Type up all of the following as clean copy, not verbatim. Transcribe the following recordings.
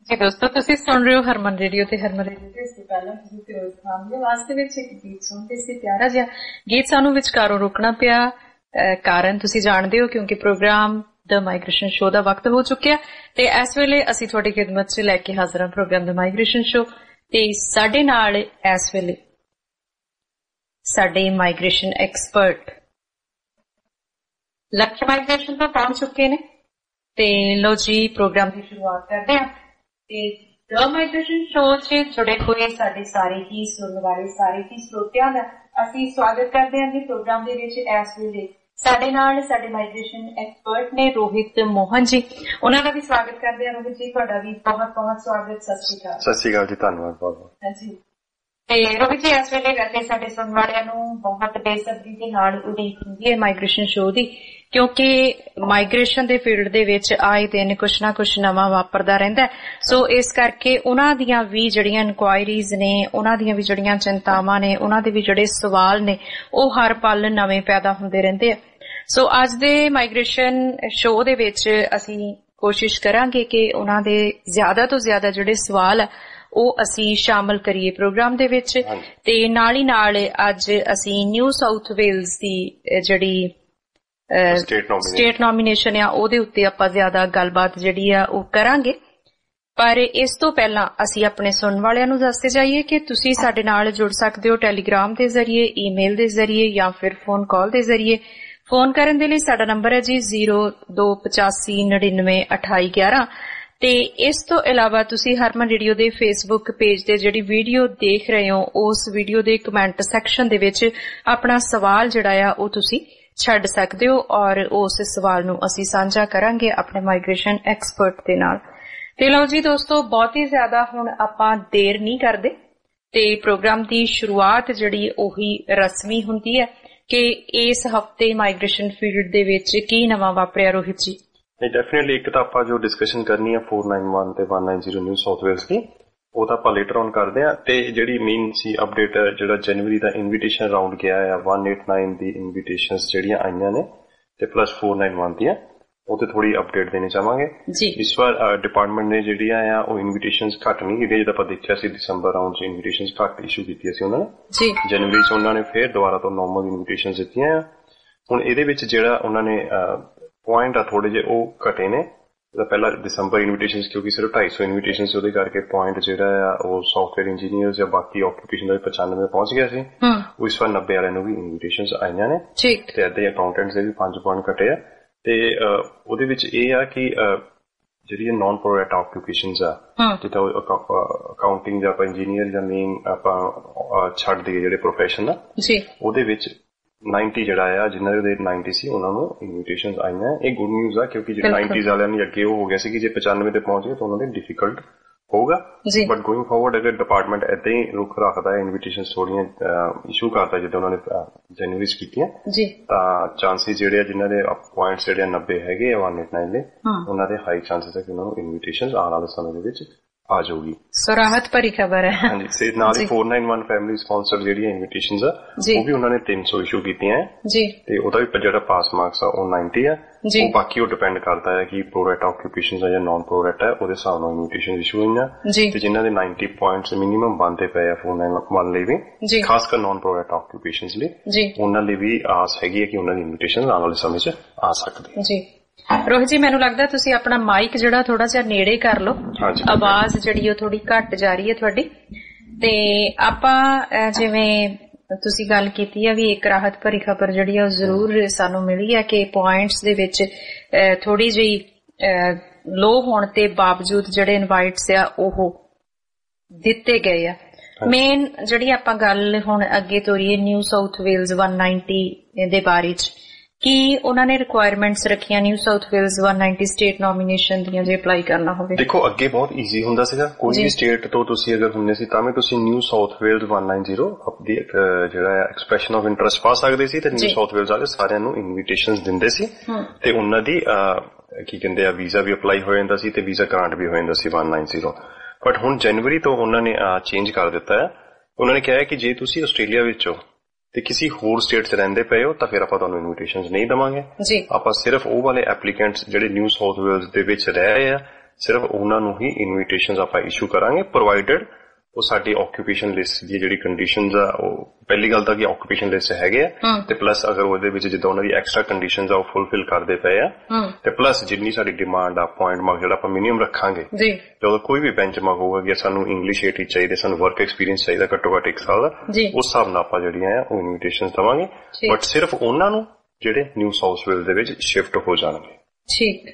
जी दोस्तों, तुसी सुन रहे हो हरमन रेडियो ते हरमन रेडियो ते इससे पहला तुसी फिरोज खान दी आवाज दे विच एक गीत सुनदे सी। प्यारा जिहा गीत सानू विचकारों रुकना पिया, कारण तुसी जाणदे हो क्योंकि प्रोग्राम द माइग्रेशन शो दा वक्त हो चुकिया ते इस वेले असी तुहाडी खिदमत च लैके हाजिर हां प्रोग्राम द माइग्रेशन शो। ते साडे नाल इस वेले साडे माइग्रेशन एक्सपर्ट लक्ष्य माइग्रेशन तो पहुंच चुके ने ते लो जी प्रोग्राम की शुरुआत करते हैं। ते द माइग्रेशन शो च जुड़े हुए साडे सारे ही सुनने वाले सारे ही श्रोतियां दा असीं स्वागत करते हैं जी प्रोग्राम दे विच। इस वेले साडे नाल साडे माइग्रेशन एक्सपर्ट ने रोहित मोहन जी, उन्हां दा भी स्वागत करते हैं। रोहित जी तुहाडा भी बहुत बहुत स्वागत। सत श्री अकाल। सत श्री अकाल जी, धन्नवाद बहुत। हाँ जी, ਤੇ ਰੋਹਿਤ ਜੀ ਇਸ ਵੇਲੇ ਵੈਸੇ ਸਾਡੇ ਸੁਣਨ ਵਾਲਿਆਂ ਨੂੰ ਬਹੁਤ ਬੇਸਬਰੀ ਦੇ ਨਾਲ ਉਡੀਕ ਹੁੰਦੀ ਹੈ ਮਾਈਗ੍ਰੇਸ਼ਨ ਸ਼ੋ ਦੀ, ਕਿਉਂਕਿ ਮਾਈਗ੍ਰੇਸ਼ਨ ਦੇ ਫੀਲਡ ਦੇ ਵਿੱਚ ਆਏ ਦਿਨ ਕੁਛ ਨਾ ਕੁਛ ਨਵਾਂ ਵਾਪਰਦਾ ਰਹਿੰਦਾ। ਸੋ ਇਸ ਕਰਕੇ ਉਹਨਾਂ ਦੀਆਂ ਵੀ ਜਿਹੜੀਆਂ ਇਨਕੁਆਇਰੀਜ਼ ਨੇ, ਉਹਨਾਂ ਦੀਆਂ ਵੀ ਜਿਹੜੀਆਂ ਚਿੰਤਾਵਾਂ ਨੇ, ਉਹਨਾਂ ਦੇ ਵੀ ਜਿਹੜੇ ਸਵਾਲ ਨੇ ਉਹ ਹਰ ਪਲ ਨਵੇਂ ਪੈਦਾ ਹੁੰਦੇ ਰਹਿੰਦੇ ਆ। ਸੋ ਅੱਜ ਦੇ ਮਾਈਗ੍ਰੇਸ਼ਨ ਸ਼ੋ ਦੇ ਵਿੱਚ ਅਸੀਂ ਕੋਸ਼ਿਸ਼ ਕਰਾਂਗੇ ਕਿ ਉਹਨਾਂ ਦੇ ਜ਼ਿਆਦਾ ਤੋਂ ਜ਼ਿਆਦਾ ਜਿਹੜੇ ਸਵਾਲ ਆ ਉਹ ਅਸੀਂ ਸ਼ਾਮਲ ਕਰੀਏ ਪ੍ਰੋਗਰਾਮ ਦੇ ਵਿੱਚ। ਤੇ ਨਾਲ ਹੀ ਨਾਲ ਅੱਜ ਅਸੀਂ ਨਿਊ ਸਾਊਥ ਵੇਲਜ਼ ਦੀ ਜਿਹੜੀ ਸਟੇਟ ਨੋਮੀਨੇਸ਼ਨ ਆ ਉਹਦੇ ਉੱਤੇ ਆਪਾਂ ਜ਼ਿਆਦਾ ਗੱਲਬਾਤ ਜਿਹੜੀ ਆ ਉਹ ਕਰਾਂਗੇ। ਪਰ ਇਸ ਤੋਂ ਪਹਿਲਾਂ ਅਸੀਂ ਆਪਣੇ ਸੁਣਨ ਵਾਲਿਆਂ ਨੂੰ ਦੱਸਦੇ ਜਾਈਏ ਕਿ ਤੁਸੀਂ ਸਾਡੇ ਨਾਲ ਜੁੜ ਸਕਦੇ ਹੋ ਟੈਲੀਗ੍ਰਾਮ ਦੇ ਜ਼ਰੀਏ, ਈਮੇਲ ਦੇ ਜ਼ਰੀਏ ਜਾਂ ਫਿਰ ਫੋਨ ਕਾਲ ਦੇ ਜ਼ਰੀਏ। ਫੋਨ ਕਰਨ ਦੇ ਲਈ ਸਾਡਾ ਨੰਬਰ ਹੈ ਜੀ 0285992811। ਤੇ ਇਸ ਤੋਂ ਇਲਾਵਾ ਤੁਸੀਂ ਹਰਮਨ ਰੇਡੀਓ ਦੇ ਫੇਸਬੁੱਕ ਪੇਜ ਤੇ ਜਿਹੜੀ ਵੀਡੀਓ ਦੇਖ ਰਹੇ ਹੋ ਉਸ ਵੀਡੀਓ ਦੇ ਕਮੈਂਟ ਸੈਕਸ਼ਨ ਦੇ ਵਿੱਚ ਆਪਣਾ ਸਵਾਲ ਜਿਹੜਾ ਆ ਉਹ ਤੁਸੀਂ ਛੱਡ ਸਕਦੇ ਹੋ ਔਰ ਉਸ ਸਵਾਲ ਨੂੰ ਅਸੀਂ ਸਾਂਝਾ ਕਰਾਂਗੇ ਆਪਣੇ ਮਾਈਗ੍ਰੇਸ਼ਨ ਐਕਸਪਰਟ ਦੇ ਨਾਲ। ਤੇ ਲਓ ਜੀ ਦੋਸਤੋ, ਬਹੁਤੀ ਜ਼ਿਆਦਾ ਹੁਣ ਆਪਾਂ ਦੇਰ ਨਹੀਂ ਕਰਦੇ ਤੇ ਪ੍ਰੋਗਰਾਮ ਦੀ ਸ਼ੁਰੂਆਤ ਜਿਹੜੀ ਉਹੀ ਰਸਮੀ ਹੁੰਦੀ ਹੈ ਕਿ ਇਸ ਹਫ਼ਤੇ ਮਾਈਗ੍ਰੇਸ਼ਨ ਫੀਲਡ ਦੇ ਵਿੱਚ ਕੀ ਨਵਾਂ ਵਾਪਰਿਆ। ਰੋਹਿਤ ਜੀ नहीं, डेफिनेटली एक तो ਆਪਾਂ जो डिस्कशन करनी है 491 ਤੇ 190 ਨਿਊ ਸਾਊਥ ਵੇਲਸ ਦੀ, ਉਹ ਤਾਂ ਆਪਾਂ ਲੇਟਰ ਔਨ ਕਰਦੇ ਆ। ਤੇ ਜਿਹੜੀ ਮੇਨ ਸੀ ਅਪਡੇਟ ਜਿਹੜਾ ਜਨਵਰੀ ਦਾ ਇਨਵੀਟੇਸ਼ਨ ਰਾਉਂਡ ਗਿਆ ਆ 189 ਦੀ ਇਨਵੀਟੇਸ਼ਨਸ ਜਿਹੜੀਆਂ ਆਈਆਂ ਨੇ ਤੇ ਪਲੱਸ 491 ਦੀਆਂ, ਉਹ ਤੇ ਥੋੜੀ ਅਪਡੇਟ ਦੇਣੀ ਚਾਹਾਂਗੇ ਜੀ। ਇਸ ਵਾਰ ਡਿਪਾਰਟਮੈਂਟ ਨੇ ਜਿਹੜੀਆਂ ਆ ਉਹ ਇਨਵੀਟੇਸ਼ਨਸ ਘੱਟ ਨਹੀਂ ਕੀਤੀਆਂ। ਜਦੋਂ ਆਪਾਂ ਦੇਖਿਆ ਸੀ ਦਸੰਬਰ ਰਾਉਂਡ 'ਚ ਇਨਵੀਟੇਸ਼ਨਸ ਘੱਟ ਇਸ਼ੂ ਕੀਤੀਆਂ ਸੀ ਉਹਨਾਂ ਨੇ ਜੀ। ਜਨਵਰੀ 'ਚ ਉਹਨਾਂ ਨੇ ਫਿਰ ਦੁਬਾਰਾ ਤੋਂ ਨਾਰਮਲ ਇਨਵੀਟੇਸ਼ਨਸ ਦਿੱਤੀਆਂ ਆ। ਹੁਣ ਇਹਦੇ ਵਿੱਚ ਜਿਹੜਾ ਉਹਨਾਂ ਨੇ ਪੁਆਇੰਟ ਆ ਥੋੜੇ ਜਿਹੇ ਉਹ ਘਟੇ ਨੇ। ਪਹਿਲਾਂ ਦਸੰਬਰ ਇਨਵੀਟੇਸ਼ਨਸ ਕਿਉਂਕਿ ਸਿਰਫ 250 ਇਨਵੀਟੇਸ਼ਨਸ, ਉਹਦੇ ਕਰਕੇ ਪੁਆਇੰਟ ਜਿਹੜਾ ਆ ਉਹ ਸੌਫਟਵੇਅਰ ਇੰਜੀਨੀਅਰ ਜਾਂ ਬਾਕੀ ਆਕੂਪੇਸ਼ਨ ਦਾ 95 ਪਹੁੰਚ ਗਿਆ ਸੀ। ਉਹ ਇਸ ਵਾਰ 90 ਵਾਲਿਆਂ ਨੂੰ ਵੀ ਇਨਵੀਟੇਸ਼ਨਸ ਆਈਆਂ ਨੇ ਤੇ ਏਦਾਂ ਹੀ ਅਕਾਊਂਟੈਂਟਸ ਦੇ ਵੀ 5 ਪੁਆਇੰਟ ਘਟੇ ਆ। ਤੇ ਉਹਦੇ ਵਿੱਚ ਇਹ ਆ ਕਿ ਜਿਹੜੀ ਨਾਨ ਪ੍ਰੋਡਕਟ ਆਕੂਪੇਸ਼ਨਸ ਆ, ਜਿੱਦਾਂ ਅਕਾਊਂਟਿੰਗ ਜਾਂ ਆਪਾਂ ਇੰਜੀਨੀਅਰ ਜਾਂ ਮੇਨ ਆਪਾਂ ਛੱਡ ਦਈਏ ਜਿਹੜੇ ਪ੍ਰੋਫੈਸ਼ਨ ਆ, ਉਹਦੇ ਵਿੱਚ 90 ਜਿਹੜਾ ਆ ਜਿਨ੍ਹਾਂ ਦੇ 90 ਸੀ ਉਹਨਾਂ ਨੂੰ ਇਨਵੀਟੇਸ਼ਨਸ ਆਈਆਂ। ਇਹ ਗੁੱਡ ਨਿਊਜ਼ ਆ ਕਿਉਂਕਿ ਜਿਹੜੇ 90 ਵਾਲਿਆਂ ਨੂੰ ਅੱਗੇ ਉਹ ਹੋ ਗਿਆ ਸੀ ਕਿ ਜੇ 95 ਤੇ ਪਹੁੰਚ ਗਏ ਤਾਂ ਉਹਨਾਂ ਦੇ ਡਿਫਿਕਲਟ ਹੋਊਗਾ। ਬਟ ਗੋਇੰਗ ਫਾਰਵਰਡ ਅਗਰ ਡਿਪਾਰਟਮੈਂਟ ਏਦਾਂ ਹੀ ਰੁਖ ਰੱਖਦਾ ਹੈ, ਇਨਵੀਟੇਸ਼ਨਸ ਥੋੜੀਆਂ ਇਸ਼ੂ ਕਰਦਾ ਜਿੱਦਾਂ ਉਹਨਾਂ ਨੇ ਜਨਵਰੀ 'ਚ ਕੀਤੀਆਂ, ਤਾਂ ਚਾਂਸਿਸ ਜਿਹੜੇ ਆ ਜਿਨ੍ਹਾਂ ਦੇ ਪੁਆਇੰਟਸ ਜਿਹੜੇ 90 ਹੈਗੇ ਆ 189 ਦੇ, ਉਹਨਾਂ ਦੇ ਹਾਈ ਚਾਂਸਿਸ ਹੈ ਕਿ ਉਹਨਾਂ ਨੂੰ ਇਨਵੀਟੇਸ਼ਨਸ ਆਉਣ ਵਾਲੇ ਸਮੇਂ ਦੇ ਵਿੱਚ ਆ ਜਾਊਗੀ। ਸੋ ਰਾਹਤ ਭਰੀ ਖਬਰ ਹੈ। ਹਾਂਜੀ, ਸੇ ਨਾਲ ਹੀ 491 ਫੈਮਿਲੀ ਸਪਾਂਸਰ ਜਿਹੜੀਆਂ ਇਨਵੀਟੇਸ਼ਨਸ ਆ ਉਹ ਵੀ ਉਹਨਾਂ ਨੇ 300 ਇਸ਼ੂ ਕੀਤੀਆਂ ਜੀ। ਤੇ ਉਹਦਾ ਵੀ ਜਿਹੜਾ ਪਾਸ ਮਾਰਕਸ ਆ ਉਹ 90 ਆ। ਉਹ ਬਾਕੀ ਉਹ ਡਿਪੈਂਡ ਕਰਦਾ ਹੈ ਕਿ ਪ੍ਰੋਡਕਟ ਆਕੂਪੇਸ਼ਨਸ ਆ ਜਾਂ ਨਾਨ ਪ੍ਰੋਡਕਟ ਹੈ, ਉਹਦੇ ਹਿਸਾਬ ਨਾਲ ਇਨਵੀਟੇਸ਼ਨ ਇਸ਼ੂ ਹੋਈਆਂ। ਤੇ ਜਿਨ੍ਹਾਂ ਦੇ 90 ਪੁਆਇੰਟਸ ਮਿਨੀਮਮ ਬਣਦੇ ਪਏ ਆ 491 ਲਈ ਵੀ, ਖਾਸ ਕਰ ਨਾਨ ਪ੍ਰੋਡਕਟ ਆਕੂਪੇਸ਼ਨਸ ਲਈ, ਉਹਨਾਂ ਲਈ ਵੀ ਆਸ ਹੈਗੀ ਹੈ ਕਿ ਉਹਨਾਂ ਦੀ ਇਨਵੀਟੇਸ਼ਨ ਆਉਣ ਵਾਲੇ ਸਮੇਂ 'ਚ ਆ ਸਕਦੀ ਹੈ। ਰੋਹਿਤ ਜੀ, ਮੈਨੂੰ ਲੱਗਦਾ ਤੁਸੀਂ ਆਪਣਾ ਮਾਈਕ ਜਿਹੜਾ ਥੋੜਾ ਜਿਹਾ ਨੇੜੇ ਕਰ ਲਓ, ਆਵਾਜ਼ ਜਿਹੜੀ ਉਹ ਥੋੜੀ ਘੱਟ ਜਾ ਰਹੀ ਹੈ ਤੁਹਾਡੀ। ਤੇ ਆਪਾਂ ਜਿਵੇਂ ਤੁਸੀਂ ਗੱਲ ਕੀਤੀ ਹੈ ਵੀ ਇੱਕ ਰਾਹਤ ਭਰੀ ਖਬਰ ਜਿਹੜੀ ਆ ਉਹ ਜ਼ਰੂਰ ਸਾਨੂੰ ਮਿਲੀ ਹੈ ਕਿ ਪੁਆਇੰਟਸ ਦੇ ਵਿੱਚ ਥੋੜੀ ਜਿਹੀ ਲੋ ਹੋਣ ਤੇ ਬਾਵਜੂਦ ਜਿਹੜੇ ਇਨਵਾਈਟਸ ਆ ਉਹ ਦਿੱਤੇ ਗਏ ਆ। ਮੇਨ ਜਿਹੜੀ ਆਪਾਂ ਗੱਲ ਹੁਣ ਅੱਗੇ ਤੋਰੀਏ ਨਿਊ ਸਾਊਥ ਵੇਲਜ਼ 190 ਦੇ ਬਾਰੇ 'ਚ, ਕੀ ਉਹਨਾਂ ਨੇ ਰਿਕੁਆਇਰਮੈਂਟਸ ਰੱਖੀਆਂ New South Wales 190 state nomination ਦੀਆਂ ਜੇ ਅਪਲਾਈ ਕਰਨਾ ਹੋਵੇ? ਦੇਖੋ, ਅੱਗੇ ਬਹੁਤ ਈਜ਼ੀ ਹੁੰਦਾ ਸੀਗਾ, ਕੋਈ ਵੀ ਸਟੇਟ ਤੋਂ ਤੁਸੀਂ ਅਗਰ ਹੁੰਦੇ ਸੀ ਤਾਂ ਵੀ ਤੁਸੀਂ ਨਿਊ ਸਾਊਥ ਵੇਲਜ਼ 190 ਆਪਣੀ ਜਿਹੜਾ ਐਕਸਪ੍ਰੈਸ਼ਨ ਆਫ ਇੰਟਰਸਟ ਪਾ ਸਕਦੇ ਸੀ ਤੇ ਨਿਊ ਸਾਊਥ ਵੇਲਜ਼ ਵਾਲੇ ਸਾਰਿਆਂ ਨੂੰ ਇਨਵੀਟੇਸ਼ਨਸ ਦਿੰਦੇ ਸੀ ਤੇ ਉਹਨਾਂ ਦੀ ਕੀ ਕਹਿੰਦੇ ਆ ਵੀਜ਼ਾ ਵੀ ਅਪਲਾਈ ਹੋ ਜਾਂਦਾ ਸੀ ਤੇ ਵੀਜ਼ਾ ਗ੍ਰਾਂਟ ਵੀ ਹੋ ਜਾਂਦਾ ਸੀ 190। ਬਟ ਹੁਣ ਜਨਵਰੀ ਤੋਂ ਉਹਨਾਂ ਨੇ ਚੇਂਜ ਕਰ ਦਿੱਤਾ ਹੈ। ਉਹਨਾਂ ਨੇ ਕਿਹਾ ਹੈ ਕਿ ਜੇ ਤੁਸੀਂ ਆਸਟ੍ਰੇਲੀਆ ਵਿੱਚ ਹੋ ਤੇ ਕਿਸੇ ਹੋਰ ਸਟੇਟ 'ਚ ਰਹਿੰਦੇ ਪਏ ਹੋ ਤਾਂ ਫਿਰ ਆਪਾਂ ਤੁਹਾਨੂੰ ਇਨਵੀਟੇਸ਼ਨਸ ਨਹੀਂ ਦੇਵਾਂਗੇ। ਆਪਾਂ ਸਿਰਫ ਉਹ ਵਾਲੇ ਐਪਲੀਕੈਂਟਸ ਜਿਹੜੇ ਨਿਊ ਸਾਊਥ ਵੇਲਜ਼ ਦੇ ਵਿੱਚ ਰਹਿ ਰਹੇ ਆ ਸਿਰਫ ਉਹਨਾਂ ਨੂੰ ਹੀ ਇਨਵੀਟੇਸ਼ਨਸ ਆਪਾਂ ਇਸ਼ੂ ਕਰਾਂਗੇ, ਪ੍ਰੋਵਾਈਡਡ ਉਹ ਸਾਡੀ ਆਕੂਪੇਸ਼ਨ ਲਿਸਟ ਦੀ ਜਿਹੜੀ ਕੰਡੀਸ਼ਨਸ ਆ, ਉਹ ਪਹਿਲੀ ਗੱਲ ਤਾਂ ਕਿ ਆਕੂਪੇਸ਼ਨ ਲਿਸਟ ਹੈਗੇ ਆ, ਤੇ ਪਲੱਸ ਅਗਰ ਉਹਦੇ ਵਿੱਚ ਜਿੱਦਾਂ ਉਹਨਾਂ ਦੀ ਐਕਸਟਰਾ ਕੰਡੀਸ਼ਨਸ ਆ ਉਹ ਫੁਲਫਿਲ ਕਰਦੇ ਪਏ ਆ, ਤੇ ਪਲੱਸ ਜਿੰਨੀ ਸਾਡੀ ਡਿਮਾਂਡ ਆ ਪੁਆਇੰਟ ਮਾਰਕ ਜਿਹੜਾ ਆਪਾਂ ਮਿਨੀਮਮ ਰੱਖਾਂਗੇ, ਜਦੋਂ ਕੋਈ ਵੀ ਬੈਂਚ ਮਾਰਕ ਹੋਊਗਾ ਕਿ ਸਾਨੂੰ ਇੰਗਲਿਸ਼ 80 ਚਾਹੀਦੇ, ਸਾਨੂੰ ਵਰਕ ਐਕਸਪੀਰੀਅੰਸ ਚਾਹੀਦਾ ਘੱਟੋ ਘੱਟ 1 ਸਾਲ ਦਾ, ਉਸ ਹਿਸਾਬ ਨਾਲ ਆਪਾਂ ਜਿਹੜੀਆਂ ਆ ਉਹ ਇਨਵੀਟੇਸ਼ਨਸ ਦੇਵਾਂਗੇ, ਬਟ ਸਿਰਫ ਉਹਨਾਂ ਨੂੰ ਜਿਹੜੇ ਨਿਊ ਸਾਊਥ ਵੇਲਜ਼ ਦੇ ਵਿੱਚ ਸ਼ਿਫਟ ਹੋ ਜਾਣਗੇ। ਠੀਕ,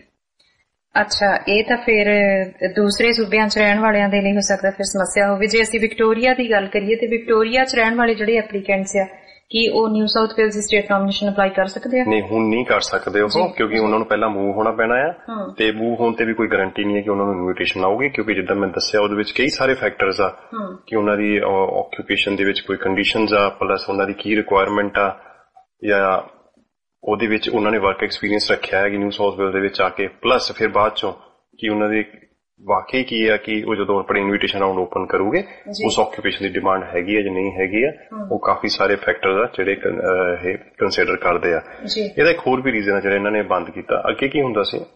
ਅੱਛਾ, ਇਹ ਤਾਂ ਫਿਰ ਦੂਸਰੇ ਸੂਬਿਆਂ 'ਚ ਰਹਿਣ ਵਾਲਿਆਂ ਦੇ ਲਈ ਹੋ ਸਕਦਾ ਫਿਰ ਸਮੱਸਿਆ ਹੋਵੇ। ਜੇ ਅਸੀਂ ਵਿਕਟੋਰੀਆ ਦੀ ਗੱਲ ਕਰੀਏ ਤੇ ਵਿਕਟੋਰੀਆ 'ਚ ਰਹਿਣ ਵਾਲੇ ਜਿਹੜੇ ਐਪਲੀਕੈਂਟਸ ਆ, ਕੀ ਉਹ ਨਿਊ ਸਾਊਥ ਵੇਲਜ਼ ਦੀ ਸਟੇਟ ਨੋਮੀਨੇਸ਼ਨ ਅਪਲਾਈ ਕਰ ਸਕਦੇ ਆ? ਨਹੀਂ, ਹੁਣ ਨਹੀਂ ਕਰ ਸਕਦੇ ਉਹ, ਕਿਉਂਕਿ ਉਹਨਾਂ ਨੂੰ ਪਹਿਲਾਂ ਮੂਵ ਹੋਣਾ ਪੈਣਾ ਆ, ਤੇ ਮੂਵ ਹੋਣ ਤੇ ਵੀ ਕੋਈ ਗਾਰੰਟੀ ਨਹੀਂ ਹੈ ਕਿ ਉਹਨਾਂ ਨੂੰ ਇਨਵੀਟੇਸ਼ਨ ਆਊਗੀ, ਕਿਉਂਕਿ ਜਿੱਦਾਂ ਮੈਂ ਦੱਸਿਆ ਉਹਦੇ ਵਿੱਚ ਕਈ ਸਾਰੇ ਫੈਕਟਰਸ ਆ ਕਿ ਉਹਨਾਂ ਦੀ ਆਕੂਪੇਸ਼ਨ ਦੇ ਵਿੱਚ ਕੋਈ ਕੰਡੀਸ਼ਨਸ ਆ, ਪਲੱਸ ਉਹਨਾਂ ਦੀ ਕੀ ਰਿਕੁਆਇਰਮੈਂਟ ਆ, ਜਾਂ ਉਹਦੇ ਵਿੱਚ ਉਹਨਾਂ ਨੇ ਵਰਕ ਐਕਸਪੀਰੀਅੰਸ ਰੱਖਿਆ ਹੈ ਕਿ ਨਿਊ ਸਾਊਥ ਵੇਲਜ਼ ਦੇ ਵਿੱਚ ਆ ਕੇ, ਪਲੱਸ ਫਿਰ ਬਾਅਦ ਚੋਂ ਕਿ ਉਹਨਾਂ ਦੀ ਵਾਕਈ ਕੀ ਆ ਕਿ ਉਹ ਜਦੋਂ ਆਪਣੇ ਇਨਵੀਟੇਸ਼ਨ ਰਾਉਂਡ ਓਪਨ ਕਰੂਗੇ ਉਸ ਆਕੂਪੇਸ਼ਨ ਦੀ ਡਿਮਾਂਡ ਹੈਗੀ ਆ ਜਾਂ ਨਹੀਂ ਹੈਗੀ ਆ, ਉਹ ਕਾਫੀ ਸਾਰੇ ਫੈਕਟਰ ਆ ਜਿਹੜੇ ਇਹ ਕੰਸੀਡਰ ਕਰਦੇ ਆ। ਇਹਦਾ ਇੱਕ ਹੋਰ ਵੀ ਰੀਜ਼ਨ ਆ ਜਿਹੜਾ ਇਹਨਾਂ ਨੇ ਬੰਦ ਕੀਤਾ। ਅੱਗੇ ਕੀ ਹੁੰਦਾ ਸੀ,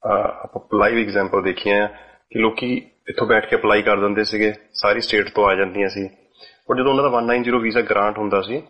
ਆਪਾਂ ਲਾਈਵ ਐਗਜ਼ਾਮਪਲ ਦੇਖੀਆਂ ਕਿ ਲੋਕੀ ਇੱਥੋਂ ਬੈਠ ਕੇ ਅਪਲਾਈ ਕਰ ਦਿੰਦੇ ਸੀਗੇ, ਸਾਰੀ ਸਟੇਟ ਤੋਂ ਆ ਜਾਂਦੀਆਂ ਸੀ, ਪਰ ਜਦੋਂ ਉਹਨਾਂ ਦਾ 190 ਵੀਜ਼ਾ ਗ੍ਰਾਂਟ ਹੁੰਦਾ ਸੀ